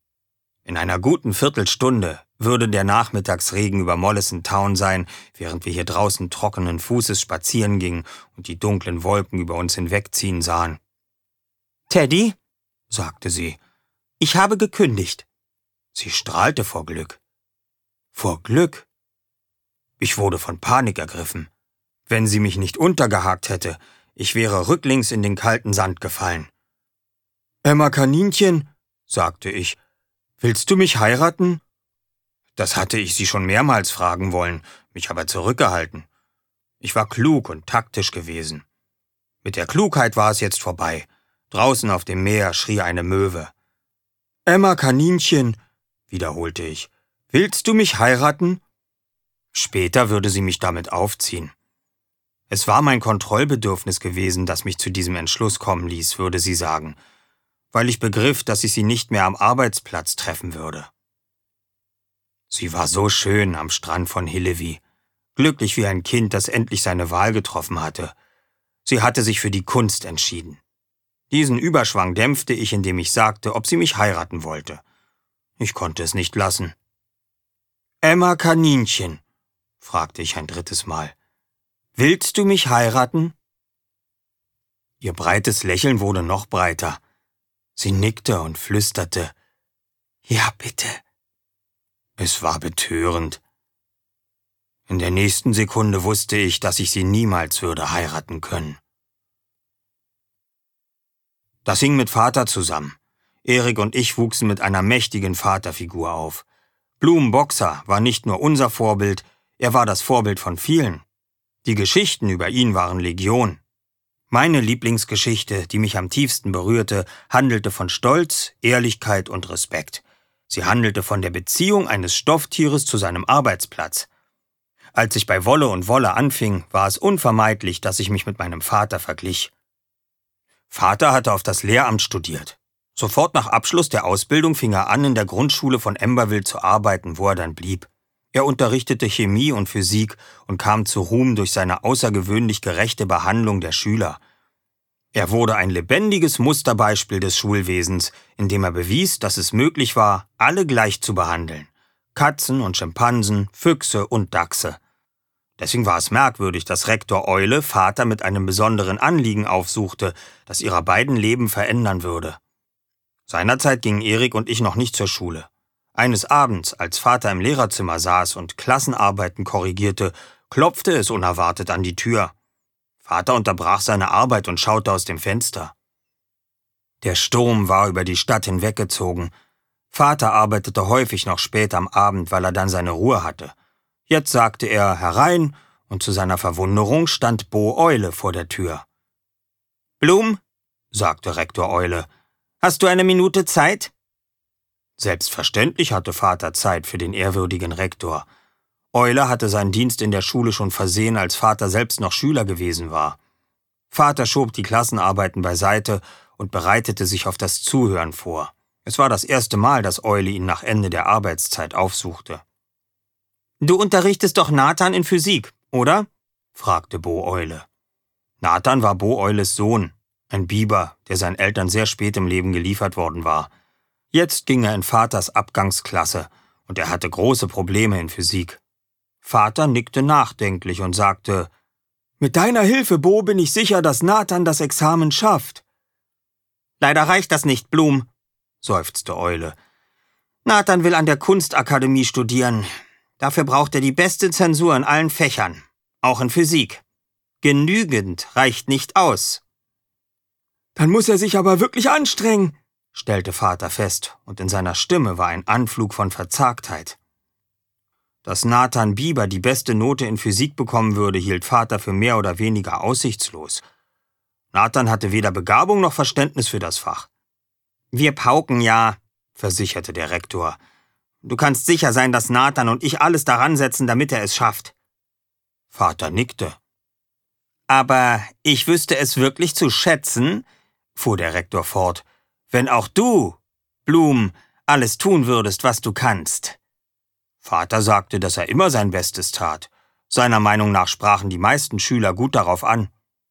In einer guten Viertelstunde würde der Nachmittagsregen über Mollison Town sein, während wir hier draußen trockenen Fußes spazieren gingen und die dunklen Wolken über uns hinwegziehen sahen. »Teddy«, sagte sie, »ich habe gekündigt.« Sie strahlte vor Glück. Vor Glück? Ich wurde von Panik ergriffen. Wenn sie mich nicht untergehakt hätte, ich wäre rücklings in den kalten Sand gefallen. »Emma Kaninchen«, sagte ich, »willst du mich heiraten?« Das hatte ich sie schon mehrmals fragen wollen, mich aber zurückgehalten. Ich war klug und taktisch gewesen. Mit der Klugheit war es jetzt vorbei. Draußen auf dem Meer schrie eine Möwe. »Emma Kaninchen«, wiederholte ich, »willst du mich heiraten?« Später würde sie mich damit aufziehen. Es war mein Kontrollbedürfnis gewesen, das mich zu diesem Entschluss kommen ließ, würde sie sagen, weil ich begriff, dass ich sie nicht mehr am Arbeitsplatz treffen würde. Sie war so schön am Strand von Hillevi, glücklich wie ein Kind, das endlich seine Wahl getroffen hatte. Sie hatte sich für die Kunst entschieden. Diesen Überschwang dämpfte ich, indem ich sagte, ob sie mich heiraten wollte. Ich konnte es nicht lassen. »Emma Kaninchen«, fragte ich ein drittes Mal, »willst du mich heiraten?« Ihr breites Lächeln wurde noch breiter. Sie nickte und flüsterte, »Ja, bitte.« Es war betörend. In der nächsten Sekunde wusste ich, dass ich sie niemals würde heiraten können. Das hing mit Vater zusammen. Erik und ich wuchsen mit einer mächtigen Vaterfigur auf. Bloom Boxer war nicht nur unser Vorbild, er war das Vorbild von vielen. Die Geschichten über ihn waren Legion. Meine Lieblingsgeschichte, die mich am tiefsten berührte, handelte von Stolz, Ehrlichkeit und Respekt. Sie handelte von der Beziehung eines Stofftieres zu seinem Arbeitsplatz. Als ich bei Wolle und Wolle anfing, war es unvermeidlich, dass ich mich mit meinem Vater verglich. Vater hatte auf das Lehramt studiert. Sofort nach Abschluss der Ausbildung fing er an, in der Grundschule von Emberville zu arbeiten, wo er dann blieb. Er unterrichtete Chemie und Physik und kam zu Ruhm durch seine außergewöhnlich gerechte Behandlung der Schüler. Er wurde ein lebendiges Musterbeispiel des Schulwesens, indem er bewies, dass es möglich war, alle gleich zu behandeln. Katzen und Schimpansen, Füchse und Dachse. Deswegen war es merkwürdig, dass Rektor Eule Vater mit einem besonderen Anliegen aufsuchte, das ihrer beiden Leben verändern würde. Seinerzeit gingen Erik und ich noch nicht zur Schule. Eines Abends, als Vater im Lehrerzimmer saß und Klassenarbeiten korrigierte, klopfte es unerwartet an die Tür. Vater unterbrach seine Arbeit und schaute aus dem Fenster. Der Sturm war über die Stadt hinweggezogen. Vater arbeitete häufig noch spät am Abend, weil er dann seine Ruhe hatte. Jetzt sagte er herein, und zu seiner Verwunderung stand Bo Eule vor der Tür. »Blum«, sagte Rektor Eule, »hast du eine Minute Zeit?« Selbstverständlich hatte Vater Zeit für den ehrwürdigen Rektor. Eule hatte seinen Dienst in der Schule schon versehen, als Vater selbst noch Schüler gewesen war. Vater schob die Klassenarbeiten beiseite und bereitete sich auf das Zuhören vor. Es war das erste Mal, dass Eule ihn nach Ende der Arbeitszeit aufsuchte. »Du unterrichtest doch Nathan in Physik, oder?« fragte Bo Eule. Nathan war Bo Eules Sohn, ein Biber, der seinen Eltern sehr spät im Leben geliefert worden war. Jetzt ging er in Vaters Abgangsklasse und er hatte große Probleme in Physik. Vater nickte nachdenklich und sagte, »Mit deiner Hilfe, Bo, bin ich sicher, dass Nathan das Examen schafft.« »Leider reicht das nicht, Blum«, seufzte Eule. »Nathan will an der Kunstakademie studieren. Dafür braucht er die beste Zensur in allen Fächern, auch in Physik. Genügend reicht nicht aus.« »Dann muss er sich aber wirklich anstrengen«, stellte Vater fest, und in seiner Stimme war ein Anflug von Verzagtheit. Dass Nathan Biber die beste Note in Physik bekommen würde, hielt Vater für mehr oder weniger aussichtslos. Nathan hatte weder Begabung noch Verständnis für das Fach. »Wir pauken ja«, versicherte der Rektor. »Du kannst sicher sein, dass Nathan und ich alles daran setzen, damit er es schafft.« Vater nickte. »Aber ich wüsste es wirklich zu schätzen«, fuhr der Rektor fort, »wenn auch du, Blum, alles tun würdest, was du kannst.« Vater sagte, dass er immer sein Bestes tat. Seiner Meinung nach sprachen die meisten Schüler gut darauf an.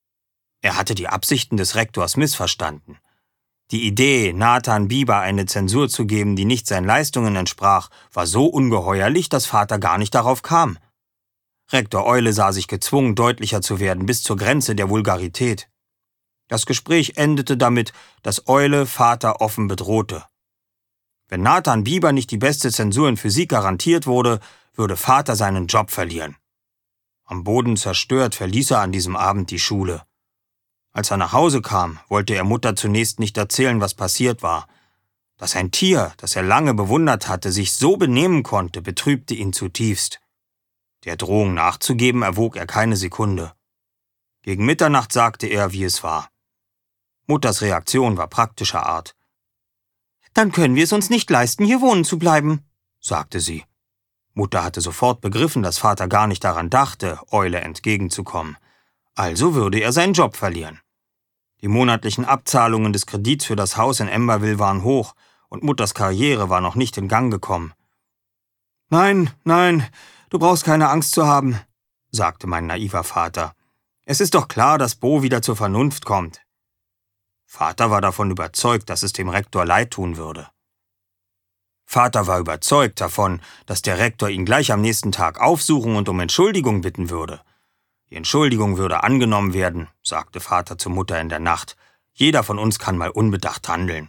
Er hatte die Absichten des Rektors missverstanden. Die Idee, Nathan Biber eine Zensur zu geben, die nicht seinen Leistungen entsprach, war so ungeheuerlich, dass Vater gar nicht darauf kam. Rektor Eule sah sich gezwungen, deutlicher zu werden, bis zur Grenze der Vulgarität. Das Gespräch endete damit, dass Eule Vater offen bedrohte. Wenn Nathan Biber nicht die beste Zensur in Physik garantiert wurde, würde Vater seinen Job verlieren. Am Boden zerstört verließ er an diesem Abend die Schule. Als er nach Hause kam, wollte er Mutter zunächst nicht erzählen, was passiert war. Dass ein Tier, das er lange bewundert hatte, sich so benehmen konnte, betrübte ihn zutiefst. Der Drohung nachzugeben, erwog er keine Sekunde. Gegen Mitternacht sagte er, wie es war. Mutters Reaktion war praktischer Art. »Dann können wir es uns nicht leisten, hier wohnen zu bleiben«, sagte sie. Mutter hatte sofort begriffen, dass Vater gar nicht daran dachte, Eule entgegenzukommen. Also würde er seinen Job verlieren. Die monatlichen Abzahlungen des Kredits für das Haus in Emberville waren hoch und Mutters Karriere war noch nicht in Gang gekommen. »Nein, du brauchst keine Angst zu haben«, sagte mein naiver Vater. »Es ist doch klar, dass Bo wieder zur Vernunft kommt.« Vater war davon überzeugt, dass es dem Rektor leid tun würde. Vater war überzeugt davon, dass der Rektor ihn gleich am nächsten Tag aufsuchen und um Entschuldigung bitten würde. Die Entschuldigung würde angenommen werden, sagte Vater zu Mutter in der Nacht. Jeder von uns kann mal unbedacht handeln.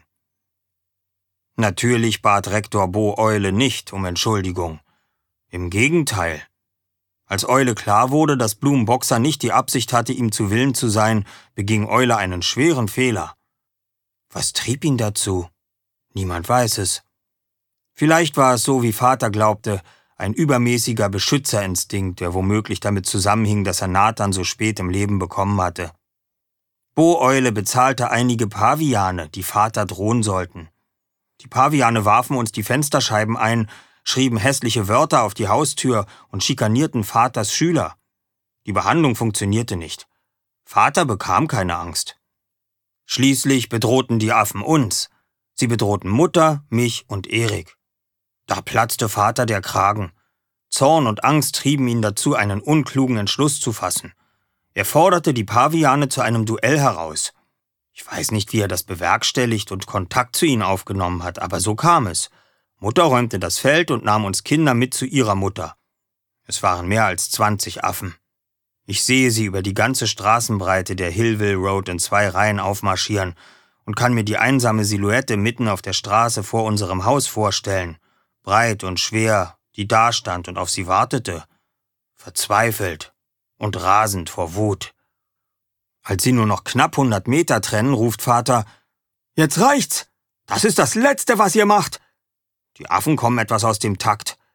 Natürlich bat Rektor Bo Eule nicht um Entschuldigung. Im Gegenteil. Als Eule klar wurde, dass Blum Boxer nicht die Absicht hatte, ihm zu Willen zu sein, beging Eule einen schweren Fehler. Was trieb ihn dazu? Niemand weiß es. Vielleicht war es so, wie Vater glaubte, ein übermäßiger Beschützerinstinkt, der womöglich damit zusammenhing, dass er Nathan so spät im Leben bekommen hatte. Bo Eule bezahlte einige Paviane, die Vater drohen sollten. Die Paviane warfen uns die Fensterscheiben ein, schrieben hässliche Wörter auf die Haustür und schikanierten Vaters Schüler. Die Behandlung funktionierte nicht. Vater bekam keine Angst. Schließlich bedrohten die Affen uns. Sie bedrohten Mutter, mich und Erik. Da platzte Vater der Kragen. Zorn und Angst trieben ihn dazu, einen unklugen Entschluss zu fassen. Er forderte die Paviane zu einem Duell heraus. Ich weiß nicht, wie er das bewerkstelligt und Kontakt zu ihnen aufgenommen hat, aber so kam es. Mutter räumte das Feld und nahm uns Kinder mit zu ihrer Mutter. Es waren mehr als 20 Affen. Ich sehe sie über die ganze Straßenbreite der Hillville Road in 2 Reihen aufmarschieren und kann mir die einsame Silhouette mitten auf der Straße vor unserem Haus vorstellen, breit und schwer, die dastand und auf sie wartete, verzweifelt und rasend vor Wut. Als sie nur noch knapp 100 Meter trennen, ruft Vater, »Jetzt reicht's! Das ist das Letzte, was ihr macht!« Die Affen kommen etwas aus dem Takt.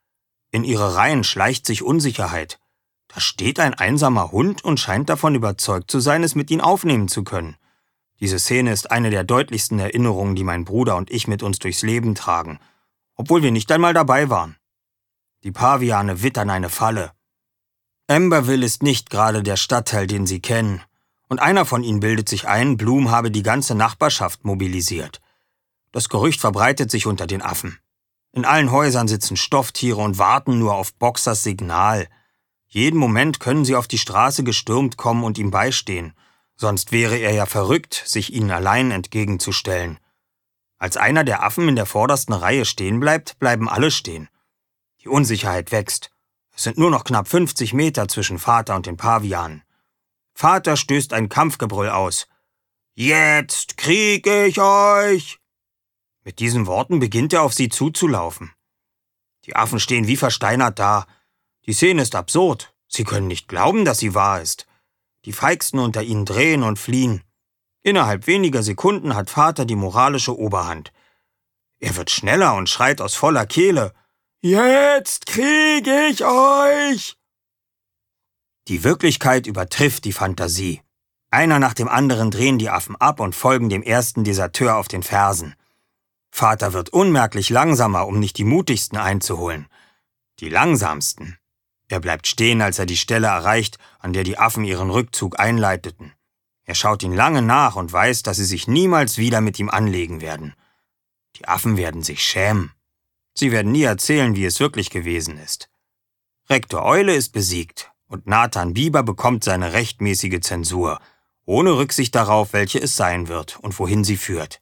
In ihre Reihen schleicht sich Unsicherheit. Da steht ein einsamer Hund und scheint davon überzeugt zu sein, es mit ihnen aufnehmen zu können. Diese Szene ist eine der deutlichsten Erinnerungen, die mein Bruder und ich mit uns durchs Leben tragen, obwohl wir nicht einmal dabei waren. Die Paviane wittern eine Falle. Amberville ist nicht gerade der Stadtteil, den sie kennen, und einer von ihnen bildet sich ein, Bloom habe die ganze Nachbarschaft mobilisiert. Das Gerücht verbreitet sich unter den Affen. In allen Häusern sitzen Stofftiere und warten nur auf Boxers Signal. Jeden Moment können sie auf die Straße gestürmt kommen und ihm beistehen. Sonst wäre er ja verrückt, sich ihnen allein entgegenzustellen. Als einer der Affen in der vordersten Reihe stehen bleibt, bleiben alle stehen. Die Unsicherheit wächst. Es sind nur noch knapp 50 Meter zwischen Vater und den Pavianen. Vater stößt ein Kampfgebrüll aus. »Jetzt krieg ich euch!« Mit diesen Worten beginnt er auf sie zuzulaufen. Die Affen stehen wie versteinert da. Die Szene ist absurd. Sie können nicht glauben, dass sie wahr ist. Die Feigsten unter ihnen drehen und fliehen. Innerhalb weniger Sekunden hat Vater die moralische Oberhand. Er wird schneller und schreit aus voller Kehle: »Jetzt krieg ich euch!« Die Wirklichkeit übertrifft die Fantasie. Einer nach dem anderen drehen die Affen ab und folgen dem ersten Deserteur auf den Fersen. Vater wird unmerklich langsamer, um nicht die mutigsten einzuholen. Die langsamsten. Er bleibt stehen, als er die Stelle erreicht, an der die Affen ihren Rückzug einleiteten. Er schaut ihn lange nach und weiß, dass sie sich niemals wieder mit ihm anlegen werden. Die Affen werden sich schämen. Sie werden nie erzählen, wie es wirklich gewesen ist. Rektor Eule ist besiegt und Nathan Bieber bekommt seine rechtmäßige Zensur, ohne Rücksicht darauf, welche es sein wird und wohin sie führt.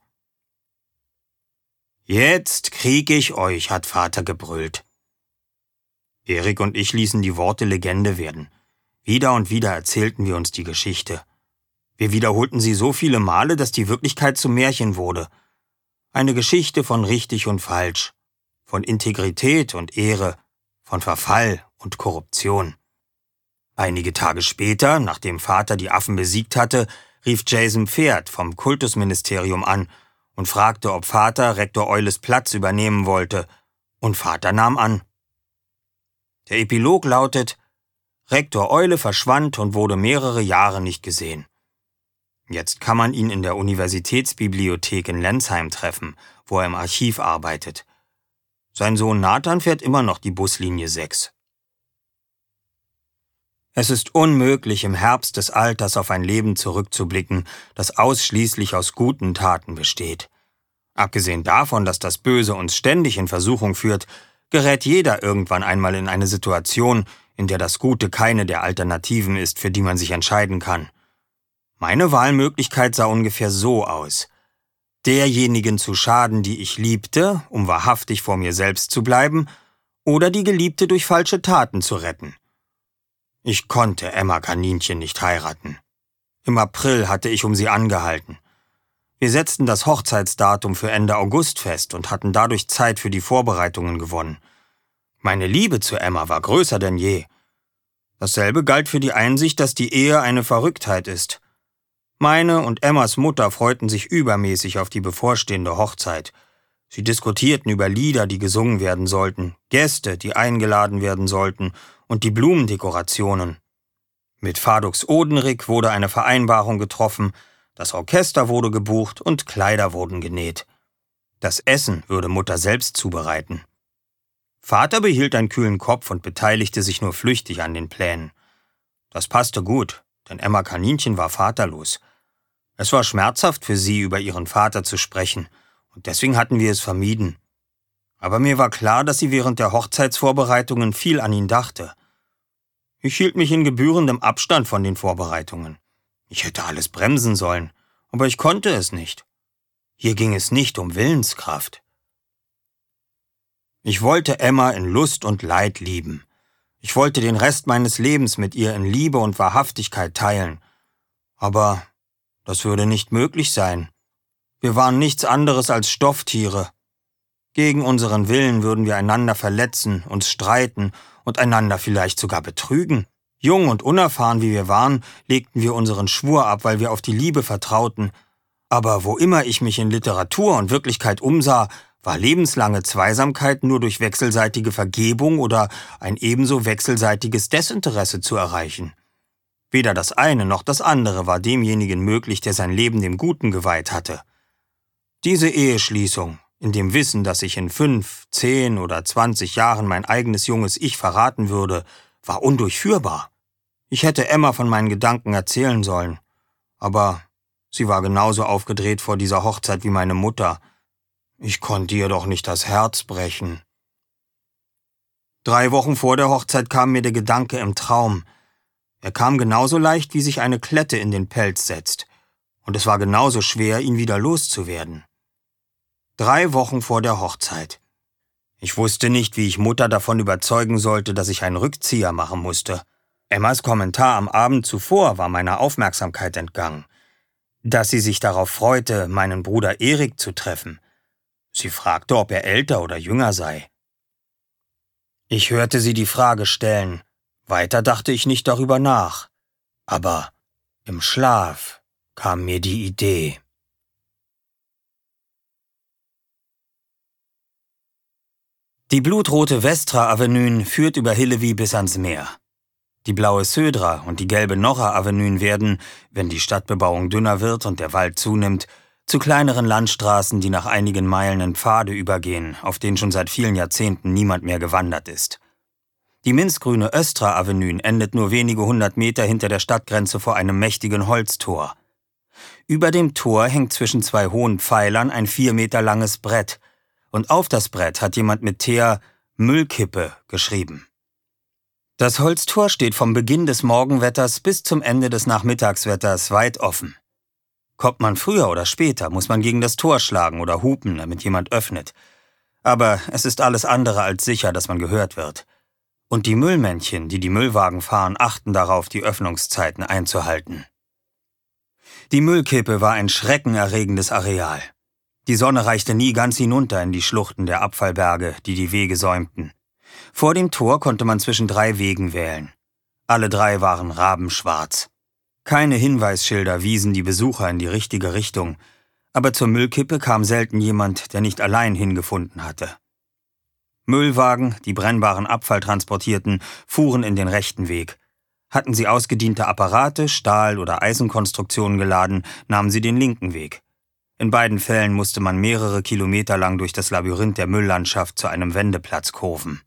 »Jetzt krieg ich euch«, hat Vater gebrüllt. Erik und ich ließen die Worte Legende werden. Wieder und wieder erzählten wir uns die Geschichte. Wir wiederholten sie so viele Male, dass die Wirklichkeit zum Märchen wurde. Eine Geschichte von richtig und falsch, von Integrität und Ehre, von Verfall und Korruption. Einige Tage später, nachdem Vater die Affen besiegt hatte, rief Jason Pferd vom Kultusministerium an und fragte, ob Vater Rektor Eules Platz übernehmen wollte, und Vater nahm an. Der Epilog lautet: Rektor Eule verschwand und wurde mehrere Jahre nicht gesehen. Jetzt kann man ihn in der Universitätsbibliothek in Lenzheim treffen, wo er im Archiv arbeitet. Sein Sohn Nathan fährt immer noch die Buslinie 6. Es ist unmöglich, im Herbst des Alters auf ein Leben zurückzublicken, das ausschließlich aus guten Taten besteht. Abgesehen davon, dass das Böse uns ständig in Versuchung führt, gerät jeder irgendwann einmal in eine Situation, in der das Gute keine der Alternativen ist, für die man sich entscheiden kann. Meine Wahlmöglichkeit sah ungefähr so aus: derjenigen zu schaden, die ich liebte, um wahrhaftig vor mir selbst zu bleiben, oder die Geliebte durch falsche Taten zu retten. Ich konnte Emma Kaninchen nicht heiraten. Im April hatte ich um sie angehalten. Wir setzten das Hochzeitsdatum für Ende August fest und hatten dadurch Zeit für die Vorbereitungen gewonnen. Meine Liebe zu Emma war größer denn je. Dasselbe galt für die Einsicht, dass die Ehe eine Verrücktheit ist. Meine und Emmas Mutter freuten sich übermäßig auf die bevorstehende Hochzeit. Sie diskutierten über Lieder, die gesungen werden sollten, Gäste, die eingeladen werden sollten, und die Blumendekorationen. Mit Fadux Odenrik wurde eine Vereinbarung getroffen, das Orchester wurde gebucht und Kleider wurden genäht. Das Essen würde Mutter selbst zubereiten. Vater behielt einen kühlen Kopf und beteiligte sich nur flüchtig an den Plänen. Das passte gut, denn Emma Kaninchen war vaterlos. Es war schmerzhaft für sie, über ihren Vater zu sprechen, und deswegen hatten wir es vermieden. Aber mir war klar, dass sie während der Hochzeitsvorbereitungen viel an ihn dachte. Ich hielt mich in gebührendem Abstand von den Vorbereitungen. Ich hätte alles bremsen sollen, aber ich konnte es nicht. Hier ging es nicht um Willenskraft. Ich wollte Emma in Lust und Leid lieben. Ich wollte den Rest meines Lebens mit ihr in Liebe und Wahrhaftigkeit teilen. Aber das würde nicht möglich sein. Wir waren nichts anderes als Stofftiere. Gegen unseren Willen würden wir einander verletzen, uns streiten und einander vielleicht sogar betrügen. Jung und unerfahren wie wir waren, legten wir unseren Schwur ab, weil wir auf die Liebe vertrauten. Aber wo immer ich mich in Literatur und Wirklichkeit umsah, War lebenslange Zweisamkeit nur durch wechselseitige Vergebung oder ein ebenso wechselseitiges Desinteresse zu erreichen? Weder das eine noch das andere war demjenigen möglich, der sein Leben dem Guten geweiht hatte. Diese Eheschließung, in dem Wissen, dass ich in 5, 10 oder 20 Jahren mein eigenes junges Ich verraten würde, war undurchführbar. Ich hätte Emma von meinen Gedanken erzählen sollen. Aber sie war genauso aufgedreht vor dieser Hochzeit wie meine Mutter. Ich konnte ihr doch nicht das Herz brechen. 3 Wochen vor der Hochzeit kam mir der Gedanke im Traum. Er kam genauso leicht, wie sich eine Klette in den Pelz setzt. Und es war genauso schwer, ihn wieder loszuwerden. 3 Wochen vor der Hochzeit. Ich wusste nicht, wie ich Mutter davon überzeugen sollte, dass ich einen Rückzieher machen musste. Emmas Kommentar am Abend zuvor war meiner Aufmerksamkeit entgangen. Dass sie sich darauf freute, meinen Bruder Erik zu treffen. Sie fragte, ob er älter oder jünger sei. Ich hörte sie die Frage stellen. Weiter dachte ich nicht darüber nach. Aber im Schlaf kam mir die Idee. Die blutrote Vestra Avenue führt über Hillevi bis ans Meer. Die blaue Södra und die gelbe Norra Avenue werden, wenn die Stadtbebauung dünner wird und der Wald zunimmt, zu kleineren Landstraßen, die nach einigen Meilen in Pfade übergehen, auf denen schon seit vielen Jahrzehnten niemand mehr gewandert ist. Die minzgrüne Östra Avenue endet nur wenige 100 Meter hinter der Stadtgrenze vor einem mächtigen Holztor. Über dem Tor hängt zwischen 2 hohen Pfeilern ein 4 Meter langes Brett, und auf das Brett hat jemand mit Teer Müllkippe geschrieben. Das Holztor steht vom Beginn des Morgenwetters bis zum Ende des Nachmittagswetters weit offen. Kommt man früher oder später, muss man gegen das Tor schlagen oder hupen, damit jemand öffnet. Aber es ist alles andere als sicher, dass man gehört wird. Und die Müllmännchen, die die Müllwagen fahren, achten darauf, die Öffnungszeiten einzuhalten. Die Müllkippe war ein schreckenerregendes Areal. Die Sonne reichte nie ganz hinunter in die Schluchten der Abfallberge, die die Wege säumten. Vor dem Tor konnte man zwischen 3 Wegen wählen. Alle 3 waren rabenschwarz. Keine Hinweisschilder wiesen die Besucher in die richtige Richtung, aber zur Müllkippe kam selten jemand, der nicht allein hingefunden hatte. Müllwagen, die brennbaren Abfall transportierten, fuhren in den rechten Weg. Hatten sie ausgediente Apparate, Stahl- oder Eisenkonstruktionen geladen, nahmen sie den linken Weg. In beiden Fällen musste man mehrere Kilometer lang durch das Labyrinth der Mülllandschaft zu einem Wendeplatz kurven.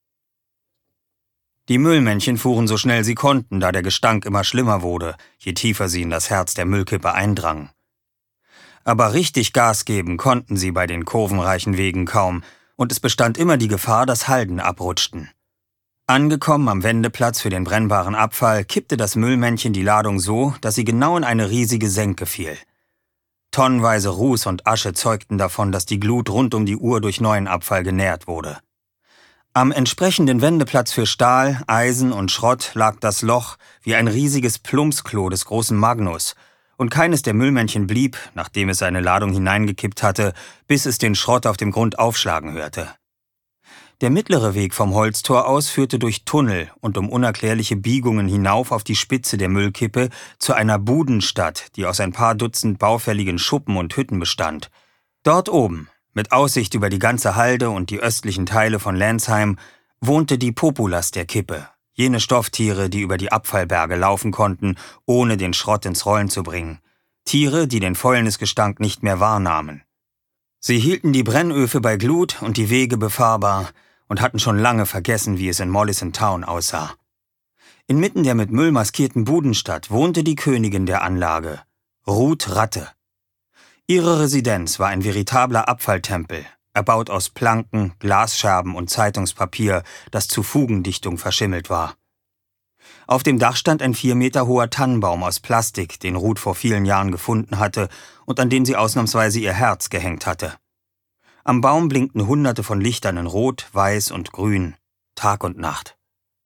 Die Müllmännchen fuhren so schnell sie konnten, da der Gestank immer schlimmer wurde, je tiefer sie in das Herz der Müllkippe eindrangen. Aber richtig Gas geben konnten sie bei den kurvenreichen Wegen kaum, und es bestand immer die Gefahr, dass Halden abrutschten. Angekommen am Wendeplatz für den brennbaren Abfall, kippte das Müllmännchen die Ladung so, dass sie genau in eine riesige Senke fiel. Tonnenweise Ruß und Asche zeugten davon, dass die Glut rund um die Uhr durch neuen Abfall genährt wurde. Am entsprechenden Wendeplatz für Stahl, Eisen und Schrott lag das Loch wie ein riesiges Plumpsklo des großen Magnus, und keines der Müllmännchen blieb, nachdem es seine Ladung hineingekippt hatte, bis es den Schrott auf dem Grund aufschlagen hörte. Der mittlere Weg vom Holztor aus führte durch Tunnel und um unerklärliche Biegungen hinauf auf die Spitze der Müllkippe zu einer Budenstadt, die aus ein paar Dutzend baufälligen Schuppen und Hütten bestand. Dort oben, mit Aussicht über die ganze Halde und die östlichen Teile von Lenzheim, wohnte die Populas der Kippe, jene Stofftiere, die über die Abfallberge laufen konnten, ohne den Schrott ins Rollen zu bringen. Tiere, die den Fäulnisgestank nicht mehr wahrnahmen. Sie hielten die Brennöfe bei Glut und die Wege befahrbar und hatten schon lange vergessen, wie es in Mollison Town aussah. Inmitten der mit Müll maskierten Budenstadt wohnte die Königin der Anlage, Ruth Ratte. Ihre Residenz war ein veritabler Abfalltempel, erbaut aus Planken, Glasscherben und Zeitungspapier, das zu Fugendichtung verschimmelt war. Auf dem Dach stand ein 4 Meter hoher Tannenbaum aus Plastik, den Ruth vor vielen Jahren gefunden hatte und an den sie ausnahmsweise ihr Herz gehängt hatte. Am Baum blinkten Hunderte von Lichtern in Rot, Weiß und Grün, Tag und Nacht.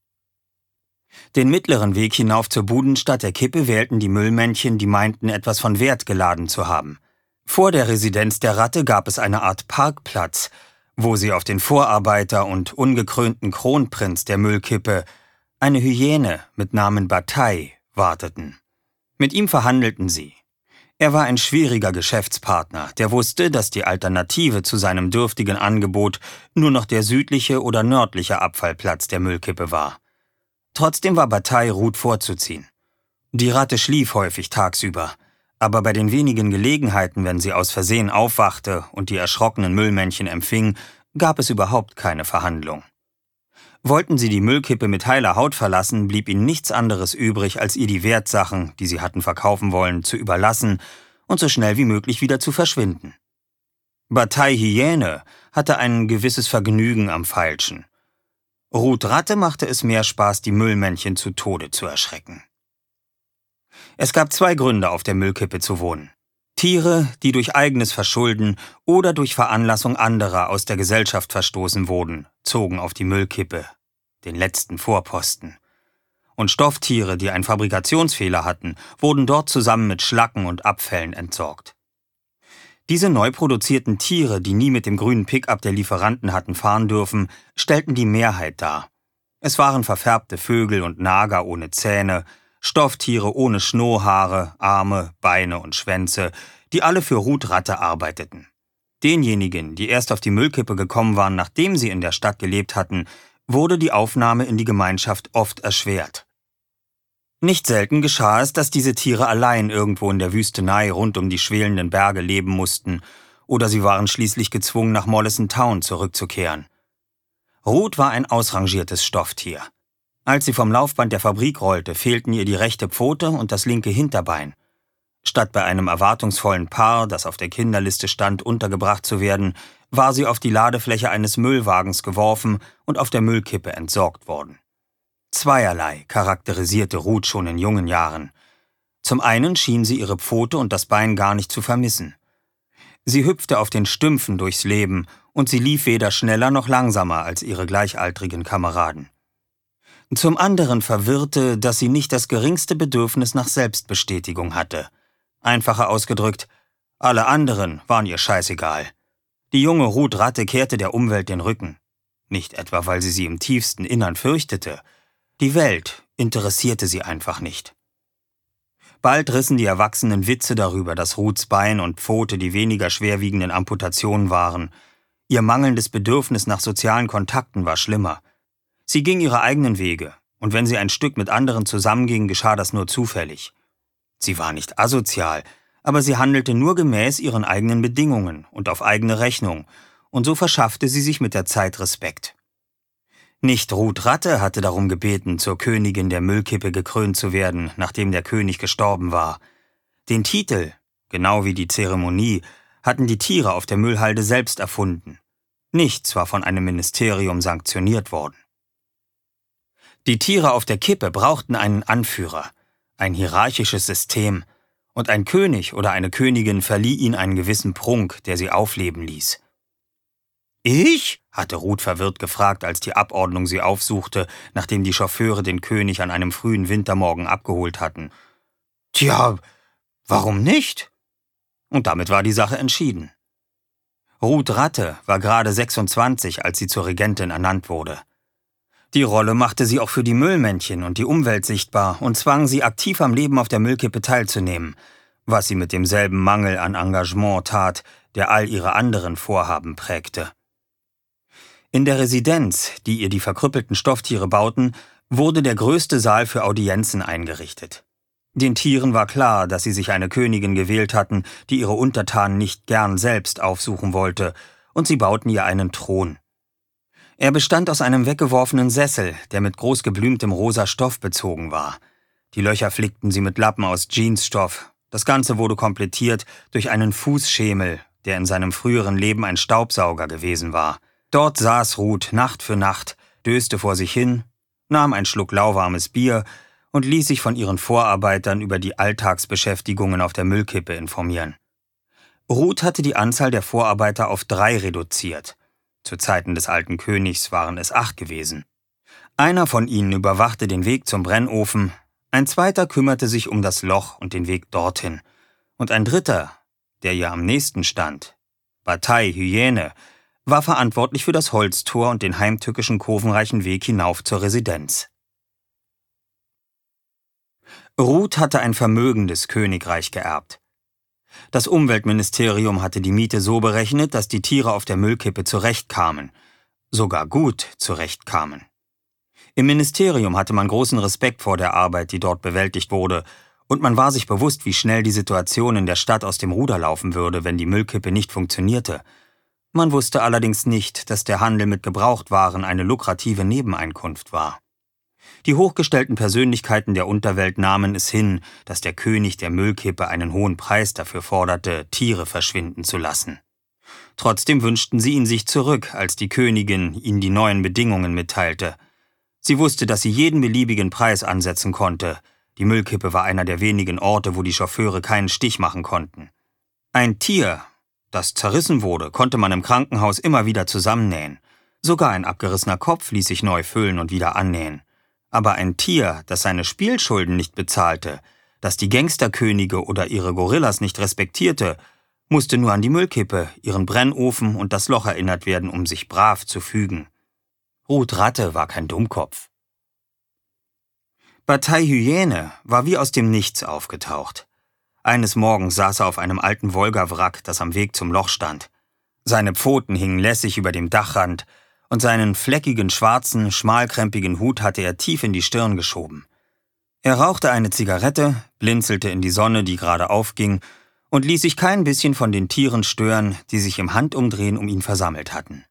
Den mittleren Weg hinauf zur Budenstadt der Kippe wählten die Müllmännchen, die meinten, etwas von Wert geladen zu haben. Vor der Residenz der Ratte gab es eine Art Parkplatz, wo sie auf den Vorarbeiter und ungekrönten Kronprinz der Müllkippe, eine Hyäne mit Namen Bataille, warteten. Mit ihm verhandelten sie. Er war ein schwieriger Geschäftspartner, der wusste, dass die Alternative zu seinem dürftigen Angebot nur noch der südliche oder nördliche Abfallplatz der Müllkippe war. Trotzdem war Bataille Ruth vorzuziehen. Die Ratte schlief häufig tagsüber, aber bei den wenigen Gelegenheiten, wenn sie aus Versehen aufwachte und die erschrockenen Müllmännchen empfing, gab es überhaupt keine Verhandlung. Wollten sie die Müllkippe mit heiler Haut verlassen, blieb ihnen nichts anderes übrig, als ihr die Wertsachen, die sie hatten verkaufen wollen, zu überlassen und so schnell wie möglich wieder zu verschwinden. Bataille Hyäne hatte ein gewisses Vergnügen am Feilschen. Ruth Ratte machte es mehr Spaß, die Müllmännchen zu Tode zu erschrecken. Es gab 2 Gründe, auf der Müllkippe zu wohnen. Tiere, die durch eigenes Verschulden oder durch Veranlassung anderer aus der Gesellschaft verstoßen wurden, zogen auf die Müllkippe, den letzten Vorposten. Und Stofftiere, die einen Fabrikationsfehler hatten, wurden dort zusammen mit Schlacken und Abfällen entsorgt. Diese neu produzierten Tiere, die nie mit dem grünen Pickup der Lieferanten hatten fahren dürfen, stellten die Mehrheit dar. Es waren verfärbte Vögel und Nager ohne Zähne, Stofftiere ohne Schnurrhaare, Arme, Beine und Schwänze, die alle für Ruth Ratte arbeiteten. Denjenigen, die erst auf die Müllkippe gekommen waren, nachdem sie in der Stadt gelebt hatten, wurde die Aufnahme in die Gemeinschaft oft erschwert. Nicht selten geschah es, dass diese Tiere allein irgendwo in der Wüstenei rund um die schwelenden Berge leben mussten, oder sie waren schließlich gezwungen, nach Mollison Town zurückzukehren. Ruth war ein ausrangiertes Stofftier. Als sie vom Laufband der Fabrik rollte, fehlten ihr die rechte Pfote und das linke Hinterbein. Statt bei einem erwartungsvollen Paar, das auf der Kinderliste stand, untergebracht zu werden, war sie auf die Ladefläche eines Müllwagens geworfen und auf der Müllkippe entsorgt worden. Zweierlei charakterisierte Ruth schon in jungen Jahren. Zum einen schien sie ihre Pfote und das Bein gar nicht zu vermissen. Sie hüpfte auf den Stümpfen durchs Leben und sie lief weder schneller noch langsamer als ihre gleichaltrigen Kameraden. Zum anderen verwirrte, dass sie nicht das geringste Bedürfnis nach Selbstbestätigung hatte. Einfacher ausgedrückt, alle anderen waren ihr scheißegal. Die junge Ruth Ratte kehrte der Umwelt den Rücken. Nicht etwa, weil sie im tiefsten Innern fürchtete. Die Welt interessierte sie einfach nicht. Bald rissen die Erwachsenen Witze darüber, dass Ruths Bein und Pfote die weniger schwerwiegenden Amputationen waren. Ihr mangelndes Bedürfnis nach sozialen Kontakten war schlimmer. Sie ging ihre eigenen Wege, und wenn sie ein Stück mit anderen zusammenging, geschah das nur zufällig. Sie war nicht asozial, aber sie handelte nur gemäß ihren eigenen Bedingungen und auf eigene Rechnung, und so verschaffte sie sich mit der Zeit Respekt. Nicht Ruth Ratte hatte darum gebeten, zur Königin der Müllkippe gekrönt zu werden, nachdem der König gestorben war. Den Titel, genau wie die Zeremonie, hatten die Tiere auf der Müllhalde selbst erfunden. Nichts war von einem Ministerium sanktioniert worden. Die Tiere auf der Kippe brauchten einen Anführer, ein hierarchisches System, und ein König oder eine Königin verlieh ihnen einen gewissen Prunk, der sie aufleben ließ. »Ich?« hatte Ruth verwirrt gefragt, als die Abordnung sie aufsuchte, nachdem die Chauffeure den König an einem frühen Wintermorgen abgeholt hatten. »Tja, warum nicht?« Und damit war die Sache entschieden. Ruth Ratte war gerade 26, als sie zur Regentin ernannt wurde. Die Rolle machte sie auch für die Müllmännchen und die Umwelt sichtbar und zwang sie, aktiv am Leben auf der Müllkippe teilzunehmen, was sie mit demselben Mangel an Engagement tat, der all ihre anderen Vorhaben prägte. In der Residenz, die ihr die verkrüppelten Stofftiere bauten, wurde der größte Saal für Audienzen eingerichtet. Den Tieren war klar, dass sie sich eine Königin gewählt hatten, die ihre Untertanen nicht gern selbst aufsuchen wollte, und sie bauten ihr einen Thron. Er bestand aus einem weggeworfenen Sessel, der mit großgeblümtem rosa Stoff bezogen war. Die Löcher flickten sie mit Lappen aus Jeansstoff. Das Ganze wurde komplettiert durch einen Fußschemel, der in seinem früheren Leben ein Staubsauger gewesen war. Dort saß Ruth Nacht für Nacht, döste vor sich hin, nahm einen Schluck lauwarmes Bier und ließ sich von ihren Vorarbeitern über die Alltagsbeschäftigungen auf der Müllkippe informieren. Ruth hatte die Anzahl der Vorarbeiter auf 3 reduziert. Zu Zeiten des alten Königs waren es 8 gewesen. Einer von ihnen überwachte den Weg zum Brennofen, ein zweiter kümmerte sich um das Loch und den Weg dorthin, und ein dritter, der ihr am nächsten stand, Bataille Hyäne, war verantwortlich für das Holztor und den heimtückischen kurvenreichen Weg hinauf zur Residenz. Ruth hatte ein vermögendes Königreich geerbt. Das Umweltministerium hatte die Miete so berechnet, dass die Tiere auf der Müllkippe zurechtkamen. Sogar gut zurechtkamen. Im Ministerium hatte man großen Respekt vor der Arbeit, die dort bewältigt wurde, und man war sich bewusst, wie schnell die Situation in der Stadt aus dem Ruder laufen würde, wenn die Müllkippe nicht funktionierte. Man wusste allerdings nicht, dass der Handel mit Gebrauchtwaren eine lukrative Nebeneinkunft war. Die hochgestellten Persönlichkeiten der Unterwelt nahmen es hin, dass der König der Müllkippe einen hohen Preis dafür forderte, Tiere verschwinden zu lassen. Trotzdem wünschten sie ihn sich zurück, als die Königin ihnen die neuen Bedingungen mitteilte. Sie wusste, dass sie jeden beliebigen Preis ansetzen konnte. Die Müllkippe war einer der wenigen Orte, wo die Chauffeure keinen Stich machen konnten. Ein Tier, das zerrissen wurde, konnte man im Krankenhaus immer wieder zusammennähen. Sogar ein abgerissener Kopf ließ sich neu füllen und wieder annähen. Aber ein Tier, das seine Spielschulden nicht bezahlte, das die Gangsterkönige oder ihre Gorillas nicht respektierte, musste nur an die Müllkippe, ihren Brennofen und das Loch erinnert werden, um sich brav zu fügen. Ruth Ratte war kein Dummkopf. Bataille Hyäne war wie aus dem Nichts aufgetaucht. Eines Morgens saß er auf einem alten Wolga-Wrack, das am Weg zum Loch stand. Seine Pfoten hingen lässig über dem Dachrand und seinen fleckigen, schwarzen, schmalkrempigen Hut hatte er tief in die Stirn geschoben. Er rauchte eine Zigarette, blinzelte in die Sonne, die gerade aufging, und ließ sich kein bisschen von den Tieren stören, die sich im Handumdrehen um ihn versammelt hatten.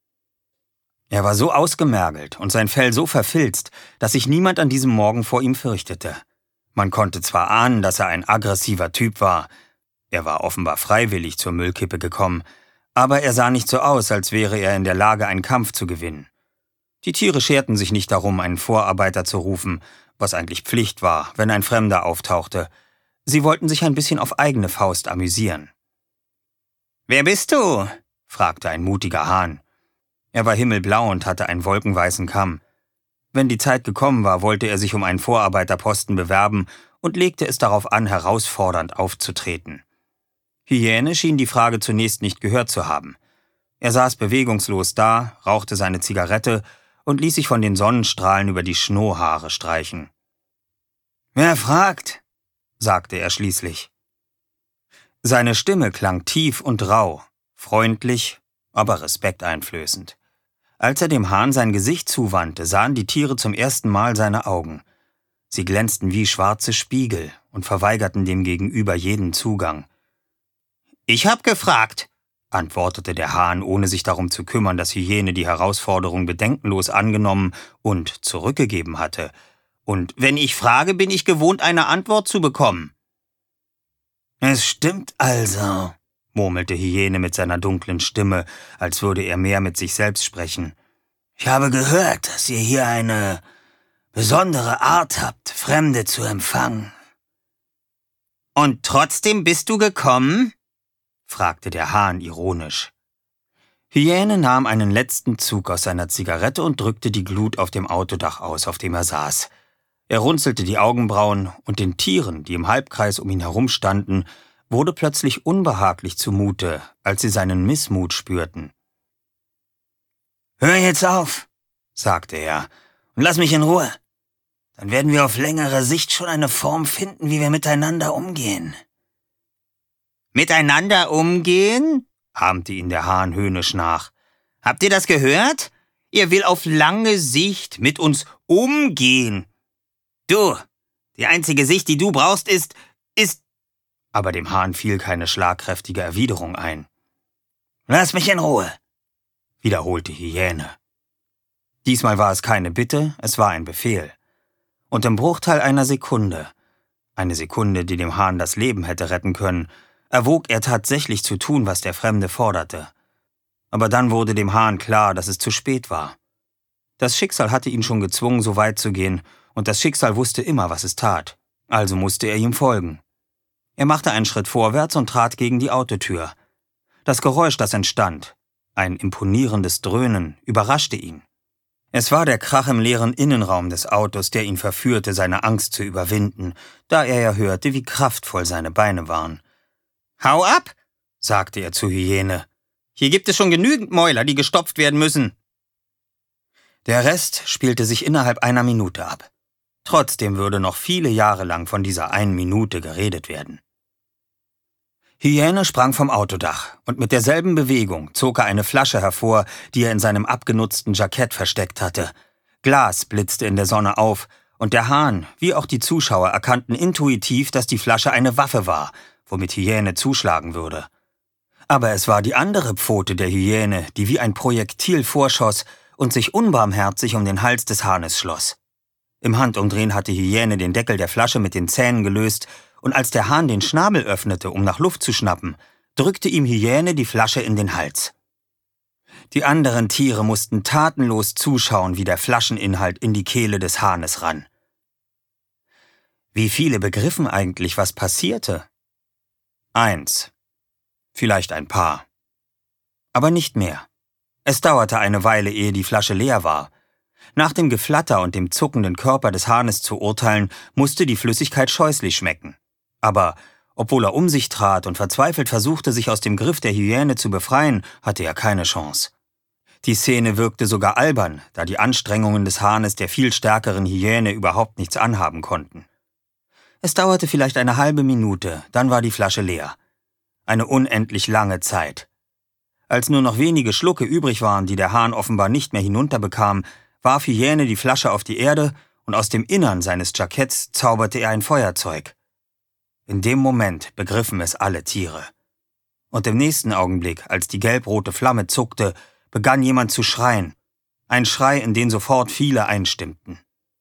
Er war so ausgemergelt und sein Fell so verfilzt, dass sich niemand an diesem Morgen vor ihm fürchtete. Man konnte zwar ahnen, dass er ein aggressiver Typ war, er war offenbar freiwillig zur Müllkippe gekommen, aber er sah nicht so aus, als wäre er in der Lage, einen Kampf zu gewinnen. Die Tiere scherten sich nicht darum, einen Vorarbeiter zu rufen, was eigentlich Pflicht war, wenn ein Fremder auftauchte. Sie wollten sich ein bisschen auf eigene Faust amüsieren. »Wer bist du?« fragte ein mutiger Hahn. Er war himmelblau und hatte einen wolkenweißen Kamm. Wenn die Zeit gekommen war, wollte er sich um einen Vorarbeiterposten bewerben und legte es darauf an, herausfordernd aufzutreten. Hyäne schien die Frage zunächst nicht gehört zu haben. Er saß bewegungslos da, rauchte seine Zigarette und ließ sich von den Sonnenstrahlen über die Schnurrhaare streichen. »Wer fragt?« sagte er schließlich. Seine Stimme klang tief und rau, freundlich, aber respekteinflößend. Als er dem Hahn sein Gesicht zuwandte, sahen die Tiere zum ersten Mal seine Augen. Sie glänzten wie schwarze Spiegel und verweigerten dem Gegenüber jeden Zugang. »Ich hab gefragt«, antwortete der Hahn, ohne sich darum zu kümmern, dass Hyäne die Herausforderung bedenkenlos angenommen und zurückgegeben hatte. »Und wenn ich frage, bin ich gewohnt, eine Antwort zu bekommen.« »Es stimmt also«, murmelte Hyäne mit seiner dunklen Stimme, als würde er mehr mit sich selbst sprechen. »Ich habe gehört, dass ihr hier eine besondere Art habt, Fremde zu empfangen.« »Und trotzdem bist du gekommen?« fragte der Hahn ironisch. Hyäne nahm einen letzten Zug aus seiner Zigarette und drückte die Glut auf dem Autodach aus, auf dem er saß. Er runzelte die Augenbrauen und den Tieren, die im Halbkreis um ihn herum standen, wurde plötzlich unbehaglich zumute, als sie seinen Missmut spürten. »Hör jetzt auf«, sagte er, »und lass mich in Ruhe. Dann werden wir auf längere Sicht schon eine Form finden, wie wir miteinander umgehen.« »Miteinander umgehen?« ahmte ihn der Hahn höhnisch nach. »Habt ihr das gehört? Er will auf lange Sicht mit uns umgehen. Du, die einzige Sicht, die du brauchst, ist... Aber dem Hahn fiel keine schlagkräftige Erwiderung ein. »Lass mich in Ruhe«, wiederholte Hyäne. Diesmal war es keine Bitte, es war ein Befehl. Und im Bruchteil einer Sekunde, eine Sekunde, die dem Hahn das Leben hätte retten können, erwog er tatsächlich zu tun, was der Fremde forderte. Aber dann wurde dem Hahn klar, dass es zu spät war. Das Schicksal hatte ihn schon gezwungen, so weit zu gehen, und das Schicksal wusste immer, was es tat. Also musste er ihm folgen. Er machte einen Schritt vorwärts und trat gegen die Autotür. Das Geräusch, das entstand, ein imponierendes Dröhnen, überraschte ihn. Es war der Krach im leeren Innenraum des Autos, der ihn verführte, seine Angst zu überwinden, da er ja hörte, wie kraftvoll seine Beine waren. »Hau ab«, sagte er zu Hyäne. »Hier gibt es schon genügend Mäuler, die gestopft werden müssen.« Der Rest spielte sich innerhalb einer Minute ab. Trotzdem würde noch viele Jahre lang von dieser einen Minute geredet werden. Hyäne sprang vom Autodach und mit derselben Bewegung zog er eine Flasche hervor, die er in seinem abgenutzten Jackett versteckt hatte. Glas blitzte in der Sonne auf und der Hahn, wie auch die Zuschauer, erkannten intuitiv, dass die Flasche eine Waffe war, womit Hyäne zuschlagen würde. Aber es war die andere Pfote der Hyäne, die wie ein Projektil vorschoss und sich unbarmherzig um den Hals des Hahnes schloss. Im Handumdrehen hatte Hyäne den Deckel der Flasche mit den Zähnen gelöst, und als der Hahn den Schnabel öffnete, um nach Luft zu schnappen, drückte ihm Hyäne die Flasche in den Hals. Die anderen Tiere mussten tatenlos zuschauen, wie der Flascheninhalt in die Kehle des Hahnes rann. Wie viele begriffen eigentlich, was passierte? 1. Vielleicht ein paar. Aber nicht mehr. Es dauerte eine Weile, ehe die Flasche leer war. Nach dem Geflatter und dem zuckenden Körper des Hahnes zu urteilen, musste die Flüssigkeit scheußlich schmecken. Aber obwohl er um sich trat und verzweifelt versuchte, sich aus dem Griff der Hyäne zu befreien, hatte er keine Chance. Die Szene wirkte sogar albern, da die Anstrengungen des Hahnes der viel stärkeren Hyäne überhaupt nichts anhaben konnten. Es dauerte vielleicht eine halbe Minute, dann war die Flasche leer. Eine unendlich lange Zeit. Als nur noch wenige Schlucke übrig waren, die der Hahn offenbar nicht mehr hinunterbekam, warf Hyäne die Flasche auf die Erde und aus dem Innern seines Jacketts zauberte er ein Feuerzeug. In dem Moment begriffen es alle Tiere. Und im nächsten Augenblick, als die gelbrote Flamme zuckte, begann jemand zu schreien. Ein Schrei, in den sofort viele einstimmten.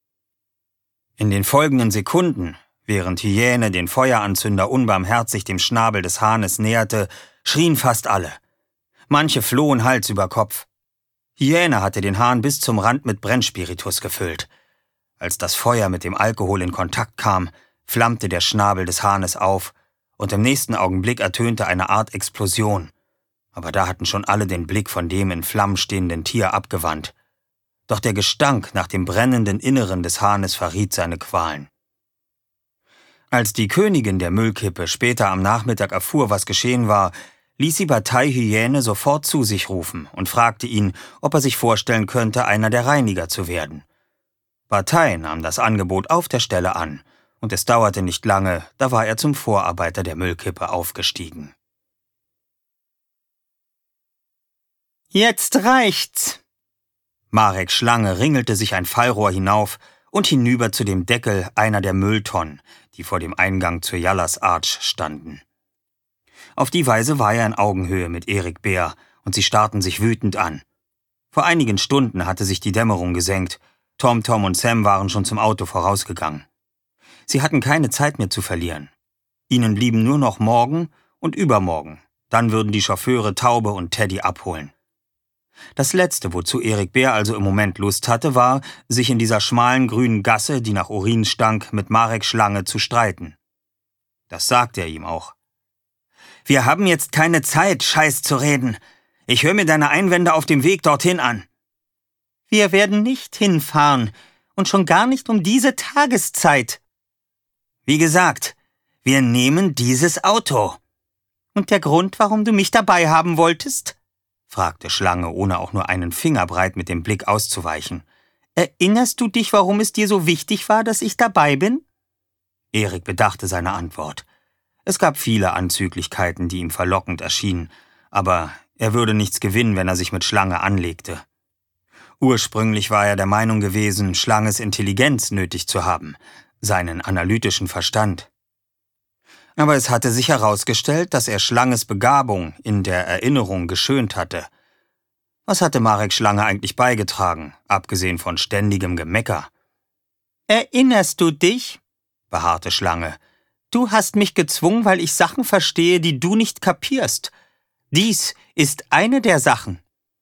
In den folgenden Sekunden, während Hyäne den Feueranzünder unbarmherzig dem Schnabel des Hahnes näherte, schrien fast alle. Manche flohen Hals über Kopf. Hyäne hatte den Hahn bis zum Rand mit Brennspiritus gefüllt. Als das Feuer mit dem Alkohol in Kontakt kam, flammte der Schnabel des Hahnes auf, und im nächsten Augenblick ertönte eine Art Explosion. Aber da hatten schon alle den Blick von dem in Flammen stehenden Tier abgewandt. Doch der Gestank nach dem brennenden Inneren des Hahnes verriet seine Qualen. Als die Königin der Müllkippe später am Nachmittag erfuhr, was geschehen war, ließ sie Bataille Hyäne sofort zu sich rufen und fragte ihn, ob er sich vorstellen könnte, einer der Reiniger zu werden. Bataille nahm das Angebot auf der Stelle an, und es dauerte nicht lange, da war er zum Vorarbeiter der Müllkippe aufgestiegen. »Jetzt reicht's!« Marek Schlange ringelte sich ein Fallrohr hinauf und hinüber zu dem Deckel einer der Mülltonnen, die vor dem Eingang zur Jallas Arch standen. Auf die Weise war er in Augenhöhe mit Erik Bär, und sie starrten sich wütend an. Vor einigen Stunden hatte sich die Dämmerung gesenkt, Tom und Sam waren schon zum Auto vorausgegangen. Sie hatten keine Zeit mehr zu verlieren. Ihnen blieben nur noch morgen und übermorgen, dann würden die Chauffeure Taube und Teddy abholen. Das Letzte, wozu Erik Bär also im Moment Lust hatte, war, sich in dieser schmalen grünen Gasse, die nach Urin stank, mit Marek Schlange zu streiten. Das sagte er ihm auch. »Wir haben jetzt keine Zeit, Scheiß zu reden. Ich höre mir deine Einwände auf dem Weg dorthin an.« »Wir werden nicht hinfahren und schon gar nicht um diese Tageszeit.« »Wie gesagt, wir nehmen dieses Auto.« »Und der Grund, warum du mich dabei haben wolltest?« fragte Schlange, ohne auch nur einen Finger breit mit dem Blick auszuweichen. »Erinnerst du dich, warum es dir so wichtig war, dass ich dabei bin?« Erik bedachte seine Antwort. Es gab viele Anzüglichkeiten, die ihm verlockend erschienen, aber er würde nichts gewinnen, wenn er sich mit Schlange anlegte. Ursprünglich war er der Meinung gewesen, Schlanges Intelligenz nötig zu haben, seinen analytischen Verstand. Aber es hatte sich herausgestellt, dass er Schlanges Begabung in der Erinnerung geschönt hatte. Was hatte Marek Schlange eigentlich beigetragen, abgesehen von ständigem Gemecker? »Erinnerst du dich?« beharrte Schlange. »Du hast mich gezwungen, weil ich Sachen verstehe, die du nicht kapierst. Dies ist eine der Sachen.«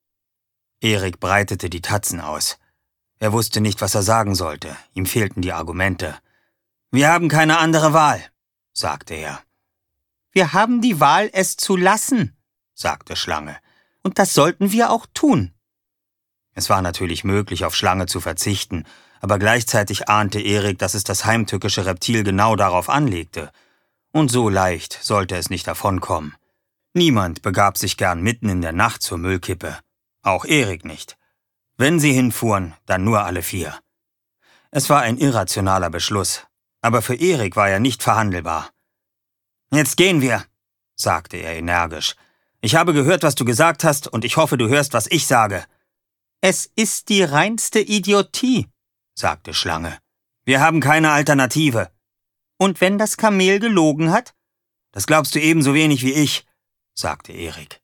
Erik breitete die Tatzen aus. Er wusste nicht, was er sagen sollte. Ihm fehlten die Argumente. »Wir haben keine andere Wahl«, sagte er. »Wir haben die Wahl, es zu lassen«, sagte Schlange. »Und das sollten wir auch tun.« Es war natürlich möglich, auf Schlange zu verzichten, aber gleichzeitig ahnte Erik, dass es das heimtückische Reptil genau darauf anlegte. Und so leicht sollte es nicht davonkommen. Niemand begab sich gern mitten in der Nacht zur Müllkippe. Auch Erik nicht. Wenn sie hinfuhren, dann nur alle 4. Es war ein irrationaler Beschluss, aber für Erik war er nicht verhandelbar. »Jetzt gehen wir«, sagte er energisch. »Ich habe gehört, was du gesagt hast, und ich hoffe, du hörst, was ich sage.« »Es ist die reinste Idiotie«, sagte Schlange. »Wir haben keine Alternative.« »Und wenn das Kamel gelogen hat?« »Das glaubst du ebenso wenig wie ich«, sagte Erik.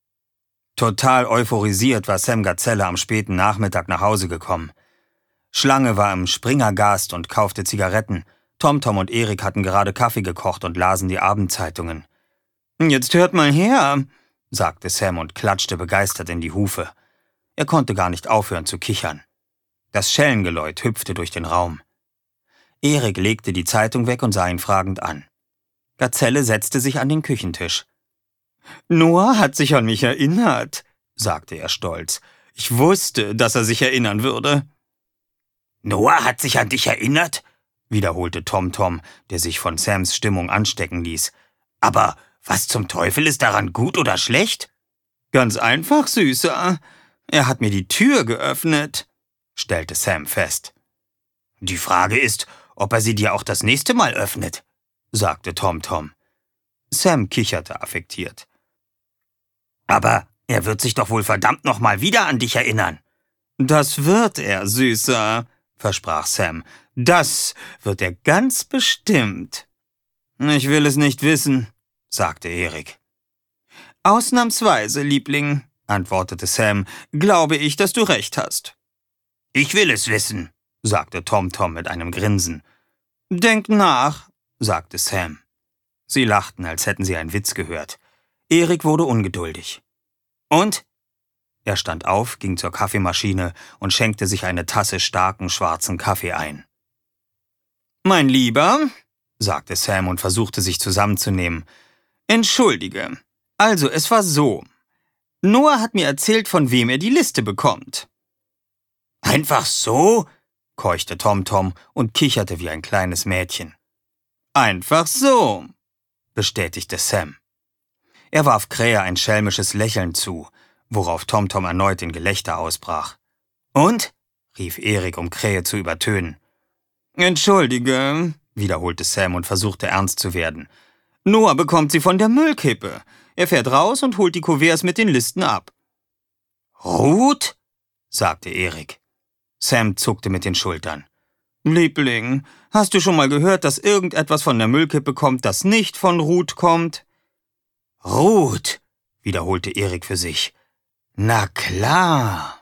Total euphorisiert war Sam Gazelle am späten Nachmittag nach Hause gekommen. Schlange war im Springergast und kaufte Zigaretten. TomTom und Erik hatten gerade Kaffee gekocht und lasen die Abendzeitungen. »Jetzt hört mal her«, sagte Sam und klatschte begeistert in die Hufe. Er konnte gar nicht aufhören zu kichern. Das Schellengeläut hüpfte durch den Raum. Erik legte die Zeitung weg und sah ihn fragend an. Gazelle setzte sich an den Küchentisch. »Noah hat sich an mich erinnert«, sagte er stolz. »Ich wusste, dass er sich erinnern würde.« »Noah hat sich an dich erinnert?«, wiederholte TomTom, der sich von Sams Stimmung anstecken ließ. »Aber was zum Teufel ist daran gut oder schlecht?« »Ganz einfach, Süßer. Er hat mir die Tür geöffnet«, stellte Sam fest. »Die Frage ist, ob er sie dir auch das nächste Mal öffnet«, sagte TomTom. Sam kicherte affektiert. »Aber er wird sich doch wohl verdammt noch mal wieder an dich erinnern.« »Das wird er, Süßer«, versprach Sam. »Das wird er ganz bestimmt.« »Ich will es nicht wissen«, sagte Erik. »Ausnahmsweise, Liebling«, antwortete Sam, »glaube ich, dass du recht hast.« »Ich will es wissen«, sagte TomTom mit einem Grinsen. »Denk nach«, sagte Sam. Sie lachten, als hätten sie einen Witz gehört. Erik wurde ungeduldig. »Und?« Er stand auf, ging zur Kaffeemaschine und schenkte sich eine Tasse starken schwarzen Kaffee ein. »Mein Lieber«, sagte Sam und versuchte sich zusammenzunehmen, »entschuldige. Also, es war so. Noah hat mir erzählt, von wem er die Liste bekommt.« »Einfach so?«, keuchte TomTom und kicherte wie ein kleines Mädchen. »Einfach so«, bestätigte Sam. Er warf Krähe ein schelmisches Lächeln zu, worauf TomTom erneut in Gelächter ausbrach. »Und?«, rief Erik, um Krähe zu übertönen. »Entschuldige«, wiederholte Sam und versuchte ernst zu werden. »Noah bekommt sie von der Müllkippe. Er fährt raus und holt die Kuverts mit den Listen ab.« »Ruth?«, sagte Erik. Sam zuckte mit den Schultern. »Liebling, hast du schon mal gehört, dass irgendetwas von der Müllkippe kommt, das nicht von Ruth kommt?« »Ruth«, wiederholte Erik für sich. »Na klar.«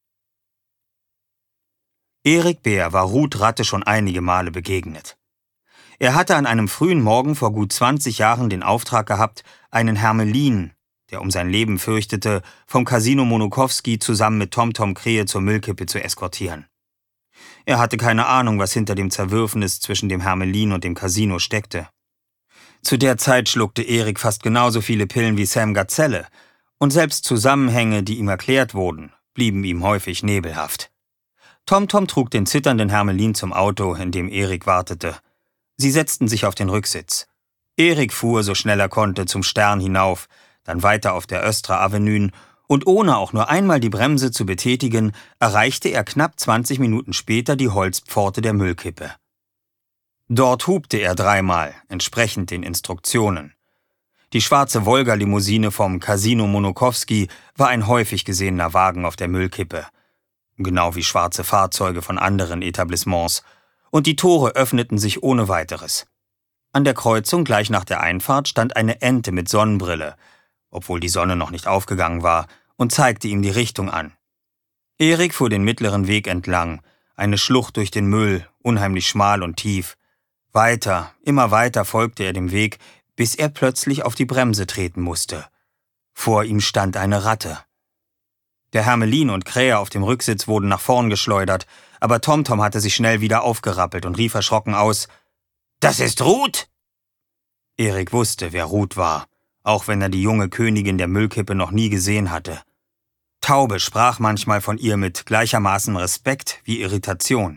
Erik Bär war Ruth Ratte schon einige Male begegnet. Er hatte an einem frühen Morgen vor gut 20 Jahren den Auftrag gehabt, einen Hermelin, der um sein Leben fürchtete, vom Casino Monokowski zusammen mit TomTom Krähe zur Müllkippe zu eskortieren. Er hatte keine Ahnung, was hinter dem Zerwürfnis zwischen dem Hermelin und dem Casino steckte. Zu der Zeit schluckte Erik fast genauso viele Pillen wie Sam Gazelle, und selbst Zusammenhänge, die ihm erklärt wurden, blieben ihm häufig nebelhaft. TomTom trug den zitternden Hermelin zum Auto, in dem Erik wartete. Sie setzten sich auf den Rücksitz. Erik fuhr, so schnell er konnte, zum Stern hinauf, dann weiter auf der Östra Avenue, und ohne auch nur einmal die Bremse zu betätigen, erreichte er knapp 20 Minuten später die Holzpforte der Müllkippe. Dort hupte er 3-mal, entsprechend den Instruktionen. Die schwarze Volga-Limousine vom Casino Monokowski war ein häufig gesehener Wagen auf der Müllkippe, genau wie schwarze Fahrzeuge von anderen Etablissements, und die Tore öffneten sich ohne weiteres. An der Kreuzung gleich nach der Einfahrt stand eine Ente mit Sonnenbrille, obwohl die Sonne noch nicht aufgegangen war, und zeigte ihm die Richtung an. Erik fuhr den mittleren Weg entlang, eine Schlucht durch den Müll, unheimlich schmal und tief. Weiter, immer weiter folgte er dem Weg, bis er plötzlich auf die Bremse treten musste. Vor ihm stand eine Ratte. Der Hermelin und Krähe auf dem Rücksitz wurden nach vorn geschleudert, aber TomTom hatte sich schnell wieder aufgerappelt und rief erschrocken aus: »Das ist Ruth!« Erik wusste, wer Ruth war, auch wenn er die junge Königin der Müllkippe noch nie gesehen hatte. Taube sprach manchmal von ihr mit gleichermaßen Respekt wie Irritation.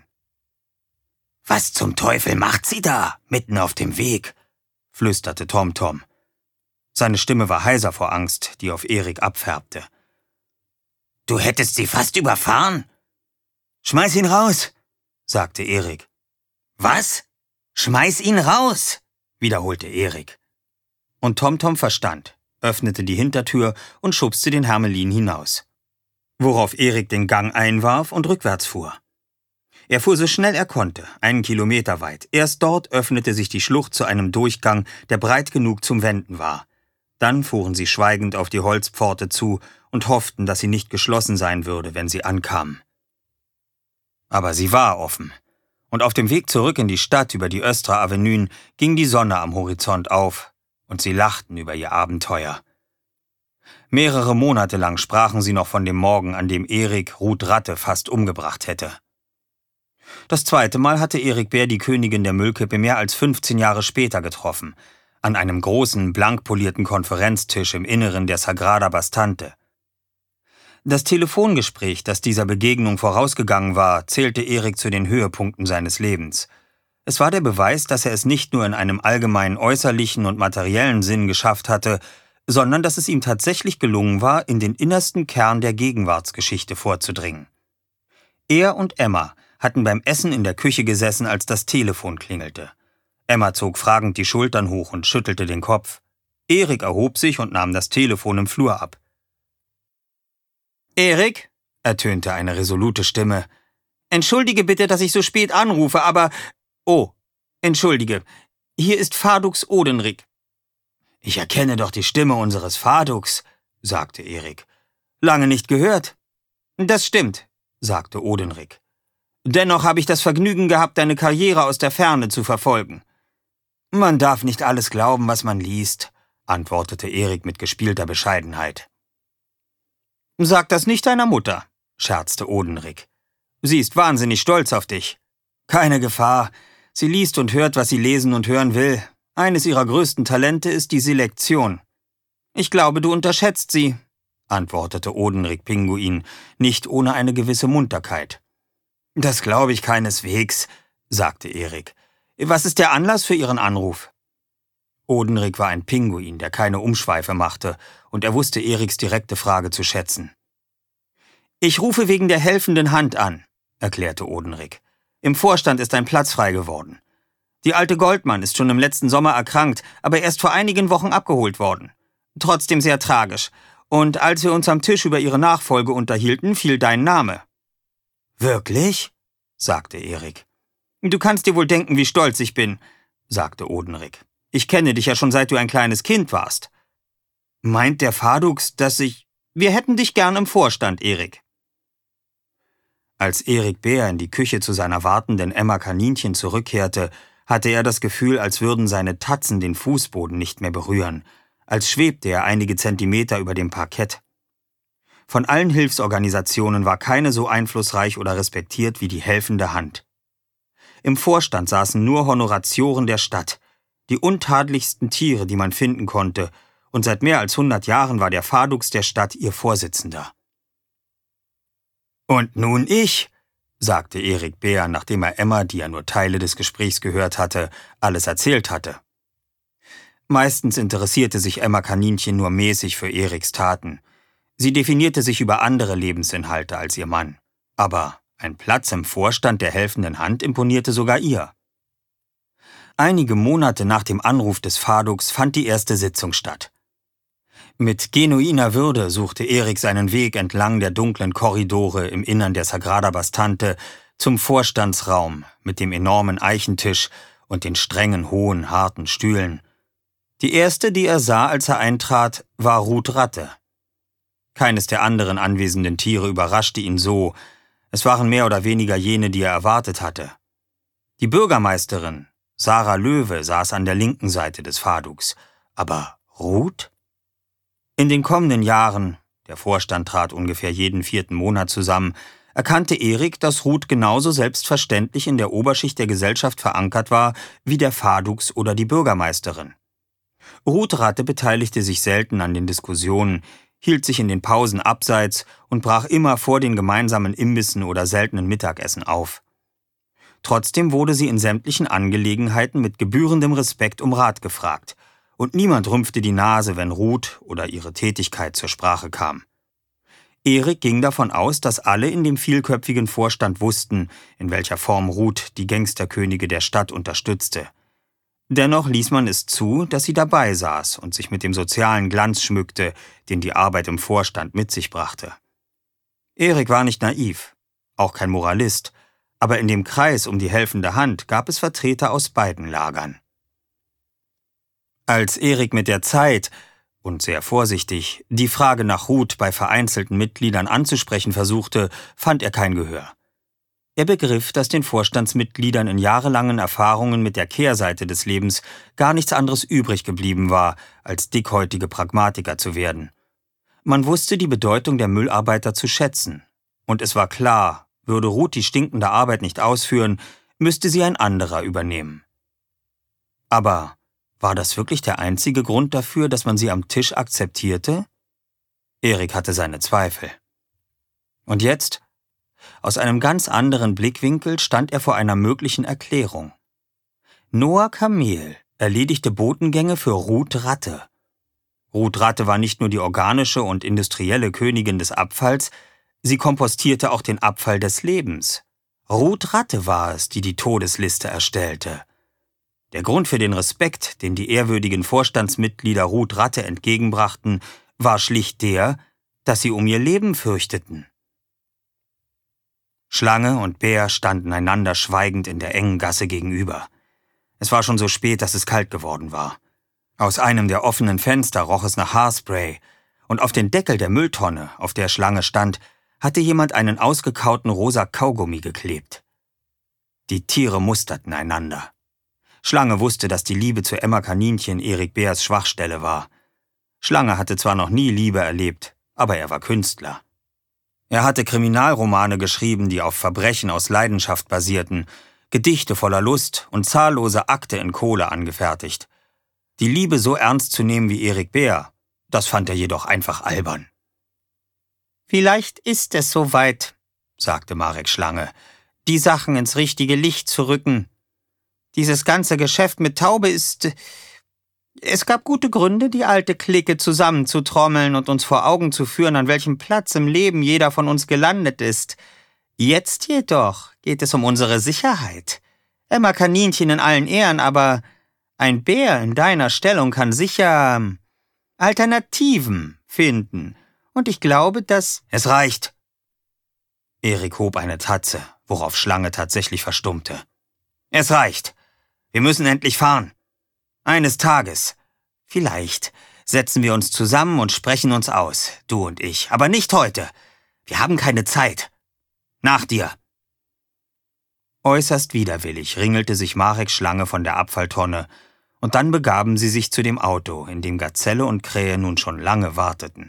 »Was zum Teufel macht sie da, mitten auf dem Weg?« flüsterte TomTom. Seine Stimme war heiser vor Angst, die auf Erik abfärbte. »Du hättest sie fast überfahren?« »Schmeiß ihn raus«, sagte Erik. »Was? Schmeiß ihn raus«, wiederholte Erik. Und TomTom verstand, öffnete die Hintertür und schubste den Hermelin hinaus. Worauf Erik den Gang einwarf und rückwärts fuhr. Er fuhr so schnell er konnte, 1 Kilometer weit. Erst dort öffnete sich die Schlucht zu einem Durchgang, der breit genug zum Wenden war. Dann fuhren sie schweigend auf die Holzpforte zu und hofften, dass sie nicht geschlossen sein würde, wenn sie ankamen. Aber sie war offen. Und auf dem Weg zurück in die Stadt über die Östra Avenuen ging die Sonne am Horizont auf, und sie lachten über ihr Abenteuer. Mehrere Monate lang sprachen sie noch von dem Morgen, an dem Erik Ruth Ratte fast umgebracht hätte. Das zweite Mal hatte Erik Bär die Königin der Müllkippe mehr als 15 Jahre später getroffen, an einem großen, blank polierten Konferenztisch im Inneren der Sagrada Bastante. Das Telefongespräch, das dieser Begegnung vorausgegangen war, zählte Erik zu den Höhepunkten seines Lebens. Es war der Beweis, dass er es nicht nur in einem allgemeinen äußerlichen und materiellen Sinn geschafft hatte, sondern dass es ihm tatsächlich gelungen war, in den innersten Kern der Gegenwartsgeschichte vorzudringen. Er und Emma hatten beim Essen in der Küche gesessen, als das Telefon klingelte. Emma zog fragend die Schultern hoch und schüttelte den Kopf. Erik erhob sich und nahm das Telefon im Flur ab. »Erik«, ertönte eine resolute Stimme, »entschuldige bitte, dass ich so spät anrufe, aber... Oh, entschuldige, hier ist Fadux Odenrik.« »Ich erkenne doch die Stimme unseres Fadux«, sagte Erik. »Lange nicht gehört.« »Das stimmt«, sagte Odenrik. »Dennoch habe ich das Vergnügen gehabt, deine Karriere aus der Ferne zu verfolgen.« »Man darf nicht alles glauben, was man liest«, antwortete Erik mit gespielter Bescheidenheit. »Sag das nicht deiner Mutter«, scherzte Odenrik. »Sie ist wahnsinnig stolz auf dich.« »Keine Gefahr. Sie liest und hört, was sie lesen und hören will. Eines ihrer größten Talente ist die Selektion.« »Ich glaube, du unterschätzt sie«, antwortete Odenrik Pinguin, nicht ohne eine gewisse Munterkeit. »Das glaube ich keineswegs«, sagte Erik. »Was ist der Anlass für Ihren Anruf?« Odenrik war ein Pinguin, der keine Umschweife machte, und er wusste Eriks direkte Frage zu schätzen. »Ich rufe wegen der helfenden Hand an«, erklärte Odenrik. »Im Vorstand ist ein Platz frei geworden. Die alte Goldmann ist schon im letzten Sommer erkrankt, aber erst vor einigen Wochen abgeholt worden. Trotzdem sehr tragisch. Und als wir uns am Tisch über ihre Nachfolge unterhielten, fiel dein Name.« »Wirklich?«, sagte Erik. »Du kannst dir wohl denken, wie stolz ich bin«, sagte Odenrik. »Ich kenne dich ja schon, seit du ein kleines Kind warst.« »Meint der Fadux, dass ich... Wir hätten dich gern im Vorstand, Erik.« Als Erik Bär in die Küche zu seiner wartenden Emma Kaninchen zurückkehrte, hatte er das Gefühl, als würden seine Tatzen den Fußboden nicht mehr berühren, als schwebte er einige Zentimeter über dem Parkett. Von allen Hilfsorganisationen war keine so einflussreich oder respektiert wie die helfende Hand. Im Vorstand saßen nur Honoratioren der Stadt, die untadlichsten Tiere, die man finden konnte, und seit mehr als 100 Jahren war der Fadux der Stadt ihr Vorsitzender. »Und nun ich«, sagte Erik Bär, nachdem er Emma, die ja nur Teile des Gesprächs gehört hatte, alles erzählt hatte. Meistens interessierte sich Emma Kaninchen nur mäßig für Eriks Taten. Sie definierte sich über andere Lebensinhalte als ihr Mann. Aber ein Platz im Vorstand der helfenden Hand imponierte sogar ihr. Einige Monate nach dem Anruf des Fadux fand die erste Sitzung statt. Mit genuiner Würde suchte Erik seinen Weg entlang der dunklen Korridore im Innern der Sagrada Bastante zum Vorstandsraum mit dem enormen Eichentisch und den strengen, hohen, harten Stühlen. Die erste, die er sah, als er eintrat, war Ruth Ratte. Keines der anderen anwesenden Tiere überraschte ihn so. Es waren mehr oder weniger jene, die er erwartet hatte. Die Bürgermeisterin, Sarah Löwe, saß an der linken Seite des Fadux. Aber Ruth? In den kommenden Jahren, der Vorstand trat ungefähr jeden 4. Monat zusammen, erkannte Erik, dass Ruth genauso selbstverständlich in der Oberschicht der Gesellschaft verankert war wie der Fadux oder die Bürgermeisterin. Ruth Ratte beteiligte sich selten an den Diskussionen, hielt sich in den Pausen abseits und brach immer vor den gemeinsamen Imbissen oder seltenen Mittagessen auf. Trotzdem wurde sie in sämtlichen Angelegenheiten mit gebührendem Respekt um Rat gefragt, und niemand rümpfte die Nase, wenn Ruth oder ihre Tätigkeit zur Sprache kam. Erik ging davon aus, dass alle in dem vielköpfigen Vorstand wussten, in welcher Form Ruth die Gangsterkönige der Stadt unterstützte. Dennoch ließ man es zu, dass sie dabei saß und sich mit dem sozialen Glanz schmückte, den die Arbeit im Vorstand mit sich brachte. Erik war nicht naiv, auch kein Moralist, aber in dem Kreis um die helfende Hand gab es Vertreter aus beiden Lagern. Als Erik mit der Zeit, und sehr vorsichtig, die Frage nach Ruth bei vereinzelten Mitgliedern anzusprechen versuchte, fand er kein Gehör. Er begriff, dass den Vorstandsmitgliedern in jahrelangen Erfahrungen mit der Kehrseite des Lebens gar nichts anderes übrig geblieben war, als dickhäutige Pragmatiker zu werden. Man wusste die Bedeutung der Müllarbeiter zu schätzen. Und es war klar, würde Ruth die stinkende Arbeit nicht ausführen, müsste sie ein anderer übernehmen. Aber war das wirklich der einzige Grund dafür, dass man sie am Tisch akzeptierte? Erik hatte seine Zweifel. Und jetzt? Aus einem ganz anderen Blickwinkel stand er vor einer möglichen Erklärung. Noah Kamel erledigte Botengänge für Ruth Ratte. Ruth Ratte war nicht nur die organische und industrielle Königin des Abfalls, sie kompostierte auch den Abfall des Lebens. Ruth Ratte war es, die die Todesliste erstellte. Der Grund für den Respekt, den die ehrwürdigen Vorstandsmitglieder Ruth Ratte entgegenbrachten, war schlicht der, dass sie um ihr Leben fürchteten. Schlange und Bär standen einander schweigend in der engen Gasse gegenüber. Es war schon so spät, dass es kalt geworden war. Aus einem der offenen Fenster roch es nach Haarspray, und auf den Deckel der Mülltonne, auf der Schlange stand, hatte jemand einen ausgekauten rosa Kaugummi geklebt. Die Tiere musterten einander. Schlange wusste, dass die Liebe zu Emma Kaninchen Erik Bärs Schwachstelle war. Schlange hatte zwar noch nie Liebe erlebt, aber er war Künstler. Er hatte Kriminalromane geschrieben, die auf Verbrechen aus Leidenschaft basierten, Gedichte voller Lust und zahllose Akte in Kohle angefertigt. Die Liebe so ernst zu nehmen wie Erik Bär, das fand er jedoch einfach albern. »Vielleicht ist es soweit«, sagte Marek Schlange, »die Sachen ins richtige Licht zu rücken. Dieses ganze Geschäft mit Taube ist... Es gab gute Gründe, die alte Clique zusammenzutrommeln und uns vor Augen zu führen, an welchem Platz im Leben jeder von uns gelandet ist. Jetzt jedoch geht es um unsere Sicherheit. Emma Kaninchen in allen Ehren, aber ein Bär in deiner Stellung kann sicher Alternativen finden. Und ich glaube, dass... »Es reicht!« Erik hob eine Tatze, worauf Schlange tatsächlich verstummte. »Es reicht! Wir müssen endlich fahren! Eines Tages, vielleicht, setzen wir uns zusammen und sprechen uns aus, du und ich, aber nicht heute. Wir haben keine Zeit. Nach dir!« Äußerst widerwillig ringelte sich Marek Schlange von der Abfalltonne, und dann begaben sie sich zu dem Auto, in dem Gazelle und Krähe nun schon lange warteten.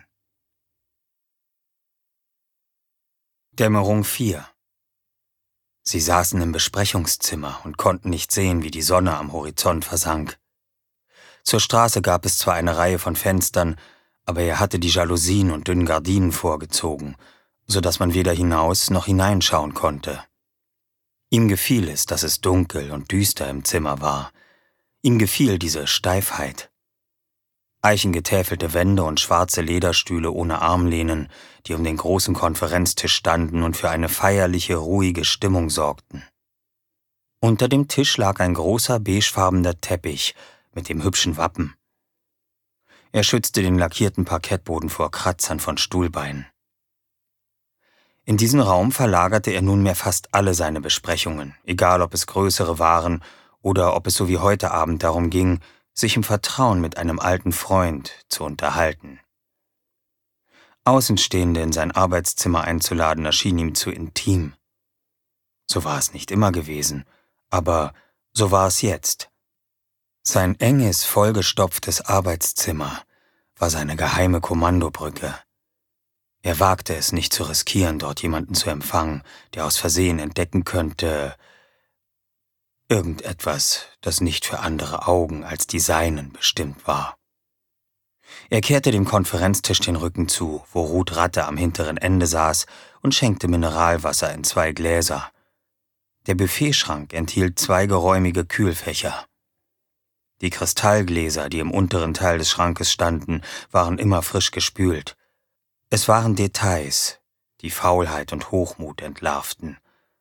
Dämmerung 4. Sie saßen im Besprechungszimmer und konnten nicht sehen, wie die Sonne am Horizont versank. Zur Straße gab es zwar eine Reihe von Fenstern, aber er hatte die Jalousien und dünnen Gardinen vorgezogen, so dass man weder hinaus noch hineinschauen konnte. Ihm gefiel es, dass es dunkel und düster im Zimmer war. Ihm gefiel diese Steifheit. Eichengetäfelte Wände und schwarze Lederstühle ohne Armlehnen, die um den großen Konferenztisch standen und für eine feierliche, ruhige Stimmung sorgten. Unter dem Tisch lag ein großer beigefarbener Teppich mit dem hübschen Wappen. Er schützte den lackierten Parkettboden vor Kratzern von Stuhlbeinen. In diesen Raum verlagerte er nunmehr fast alle seine Besprechungen, egal ob es größere waren oder ob es so wie heute Abend darum ging, sich im Vertrauen mit einem alten Freund zu unterhalten. Außenstehende in sein Arbeitszimmer einzuladen, erschien ihm zu intim. So war es nicht immer gewesen, aber so war es jetzt. Sein enges, vollgestopftes Arbeitszimmer war seine geheime Kommandobrücke. Er wagte es nicht zu riskieren, dort jemanden zu empfangen, der aus Versehen entdecken könnte, irgendetwas, das nicht für andere Augen als die seinen bestimmt war. Er kehrte dem Konferenztisch den Rücken zu, wo Ruth Ratte am hinteren Ende saß und schenkte Mineralwasser in 2 Gläser. Der Buffetschrank enthielt 2 geräumige Kühlfächer. Die Kristallgläser, die im unteren Teil des Schrankes standen, waren immer frisch gespült. Es waren Details, die Faulheit und Hochmut entlarvten.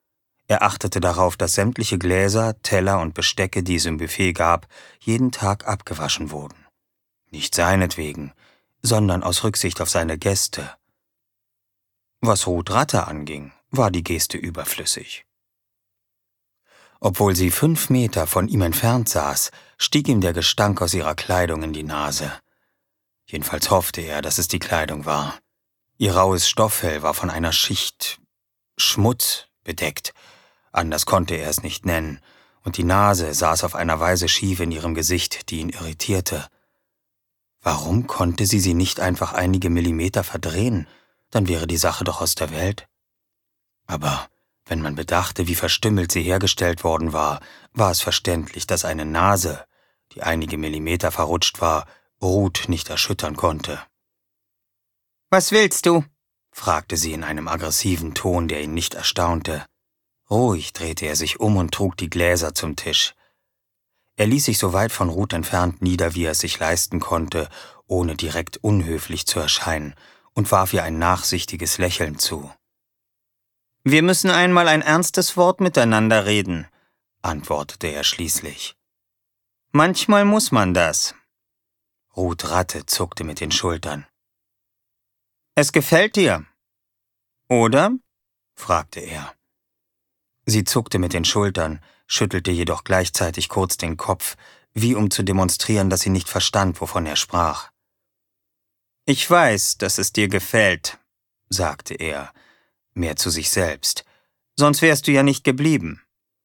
Er achtete darauf, dass sämtliche Gläser, Teller und Bestecke, die es im Buffet gab, jeden Tag abgewaschen wurden. Nicht seinetwegen, sondern aus Rücksicht auf seine Gäste. Was Ruth Ratte anging, war die Geste überflüssig. Obwohl sie 5 Meter von ihm entfernt saß, stieg ihm der Gestank aus ihrer Kleidung in die Nase. Jedenfalls hoffte er, dass es die Kleidung war. Ihr raues Stofffell war von einer Schicht Schmutz bedeckt, anders konnte er es nicht nennen, und die Nase saß auf einer Weise schief in ihrem Gesicht, die ihn irritierte. Warum konnte sie nicht einfach einige Millimeter verdrehen? Dann wäre die Sache doch aus der Welt. Aber wenn man bedachte, wie verstümmelt sie hergestellt worden war, war es verständlich, dass eine Nase, die einige Millimeter verrutscht war, Ruth nicht erschüttern konnte. »Was willst du?« fragte sie in einem aggressiven Ton, der ihn nicht erstaunte. Ruhig drehte er sich um und trug die Gläser zum Tisch. Er ließ sich so weit von Ruth entfernt nieder, wie er es sich leisten konnte, ohne direkt unhöflich zu erscheinen, und warf ihr ein nachsichtiges Lächeln zu. »Wir müssen einmal ein ernstes Wort miteinander reden«, antwortete er schließlich. »Manchmal muss man das.« Ruth Ratte zuckte mit den Schultern. »Es gefällt dir, oder?« fragte er. Sie zuckte mit den Schultern, schüttelte jedoch gleichzeitig kurz den Kopf, wie um zu demonstrieren, dass sie nicht verstand, wovon er sprach. »Ich weiß, dass es dir gefällt«, sagte er, mehr zu sich selbst. »Sonst wärst du ja nicht geblieben.«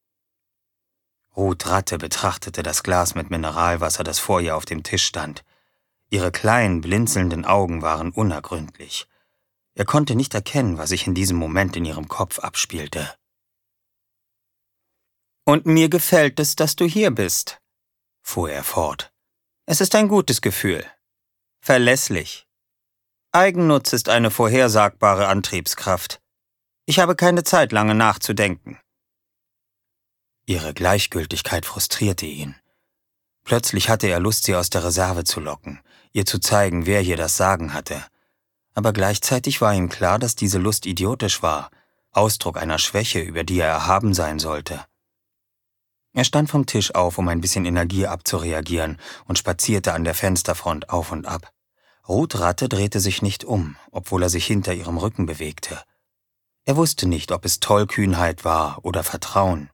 Ruth Ratte betrachtete das Glas mit Mineralwasser, das vor ihr auf dem Tisch stand. Ihre kleinen, blinzelnden Augen waren unergründlich. Er konnte nicht erkennen, was sich in diesem Moment in ihrem Kopf abspielte. »Und mir gefällt es, dass du hier bist«, fuhr er fort. »Es ist ein gutes Gefühl. Verlässlich. Eigennutz ist eine vorhersagbare Antriebskraft. Ich habe keine Zeit, lange nachzudenken.« Ihre Gleichgültigkeit frustrierte ihn. Plötzlich hatte er Lust, sie aus der Reserve zu locken, ihr zu zeigen, wer hier das Sagen hatte. Aber gleichzeitig war ihm klar, dass diese Lust idiotisch war, Ausdruck einer Schwäche, über die er erhaben sein sollte. Er stand vom Tisch auf, um ein bisschen Energie abzureagieren, und spazierte an der Fensterfront auf und ab. Ruth Ratte drehte sich nicht um, obwohl er sich hinter ihrem Rücken bewegte. Er wusste nicht, ob es Tollkühnheit war oder Vertrauen.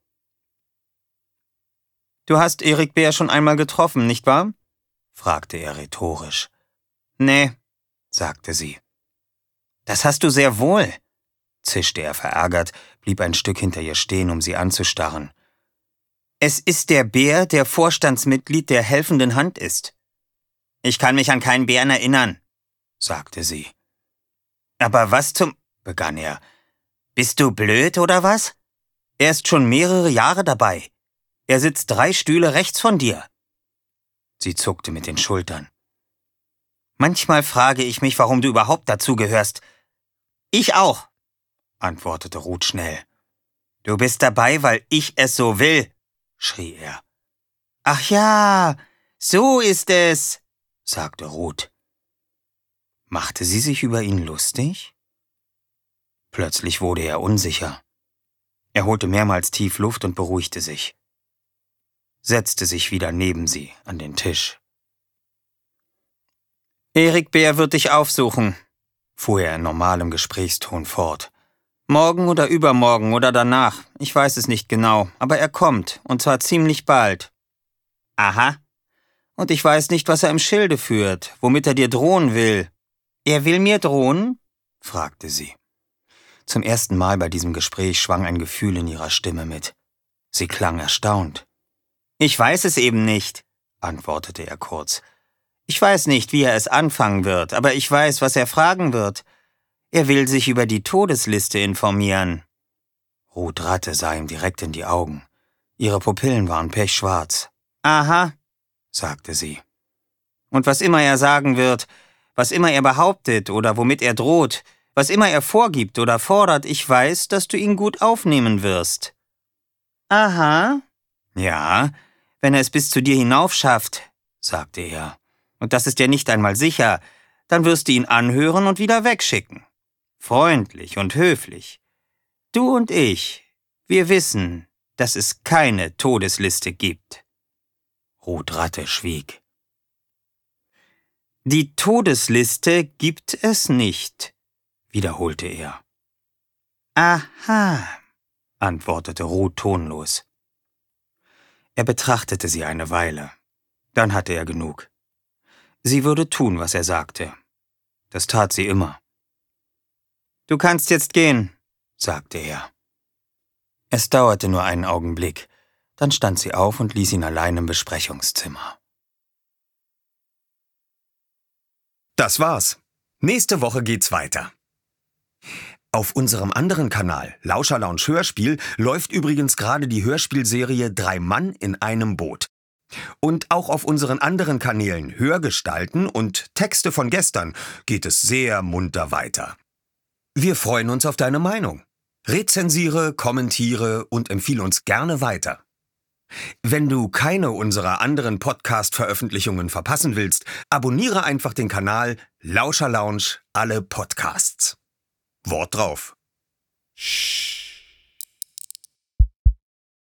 »Du hast Erik Bär schon einmal getroffen, nicht wahr?« fragte er rhetorisch. »Nee«, sagte sie. »Das hast du sehr wohl«, zischte er verärgert, blieb ein Stück hinter ihr stehen, um sie anzustarren. »Es ist der Bär, der Vorstandsmitglied der helfenden Hand ist.« »Ich kann mich an keinen Bären erinnern«, sagte sie. »Aber was zum...« begann er. »Bist du blöd, oder was? Er ist schon mehrere Jahre dabei. Er sitzt 3 Stühle rechts von dir.« Sie zuckte mit den Schultern. »Manchmal frage ich mich, warum du überhaupt dazugehörst.« »Ich auch«, antwortete Ruth schnell. »Du bist dabei, weil ich es so will«, schrie er. »Ach ja, so ist es«, sagte Ruth. Machte sie sich über ihn lustig? Plötzlich wurde er unsicher. Er holte mehrmals tief Luft und beruhigte sich. Setzte sich wieder neben sie an den Tisch. »Erik Bär wird dich aufsuchen«, fuhr er in normalem Gesprächston fort. »Morgen oder übermorgen oder danach, ich weiß es nicht genau, aber er kommt, und zwar ziemlich bald.« »Aha. Und ich weiß nicht, was er im Schilde führt, womit er dir drohen will.« »Er will mir drohen?« fragte sie. Zum ersten Mal bei diesem Gespräch schwang ein Gefühl in ihrer Stimme mit. Sie klang erstaunt. »Ich weiß es eben nicht«, antwortete er kurz. »Ich weiß nicht, wie er es anfangen wird, aber ich weiß, was er fragen wird. Er will sich über die Todesliste informieren.« Ruth Ratte sah ihm direkt in die Augen. Ihre Pupillen waren pechschwarz. »Aha«, sagte sie. »Und was immer er sagen wird, was immer er behauptet oder womit er droht, was immer er vorgibt oder fordert, ich weiß, dass du ihn gut aufnehmen wirst.« »Aha«, »Ja, wenn er es bis zu dir hinauf schafft«, sagte er. »Und das ist ja nicht einmal sicher, dann wirst du ihn anhören und wieder wegschicken. Freundlich und höflich. Du und ich, Wir wissen, dass es keine Todesliste gibt. Ruth Ratte schwieg. Die Todesliste gibt es nicht, wiederholte er. Aha, antwortete Ruth tonlos. Er betrachtete sie eine Weile. Dann hatte er genug. Sie würde tun, was er sagte. Das tat sie immer. Du kannst jetzt gehen, sagte er. Es dauerte nur einen Augenblick. Dann stand sie auf und ließ ihn allein im Besprechungszimmer. Das war's. Nächste Woche geht's weiter. Auf unserem anderen Kanal, Lauscherlounge Hörspiel, läuft übrigens gerade die Hörspielserie 3 Mann in einem Boot. Und auch auf unseren anderen Kanälen Hörgestalten und Texte von gestern geht es sehr munter weiter. Wir freuen uns auf deine Meinung. Rezensiere, kommentiere und empfehle uns gerne weiter. Wenn du keine unserer anderen Podcast-Veröffentlichungen verpassen willst, abonniere einfach den Kanal Lauscherlounge alle Podcasts. Wort drauf.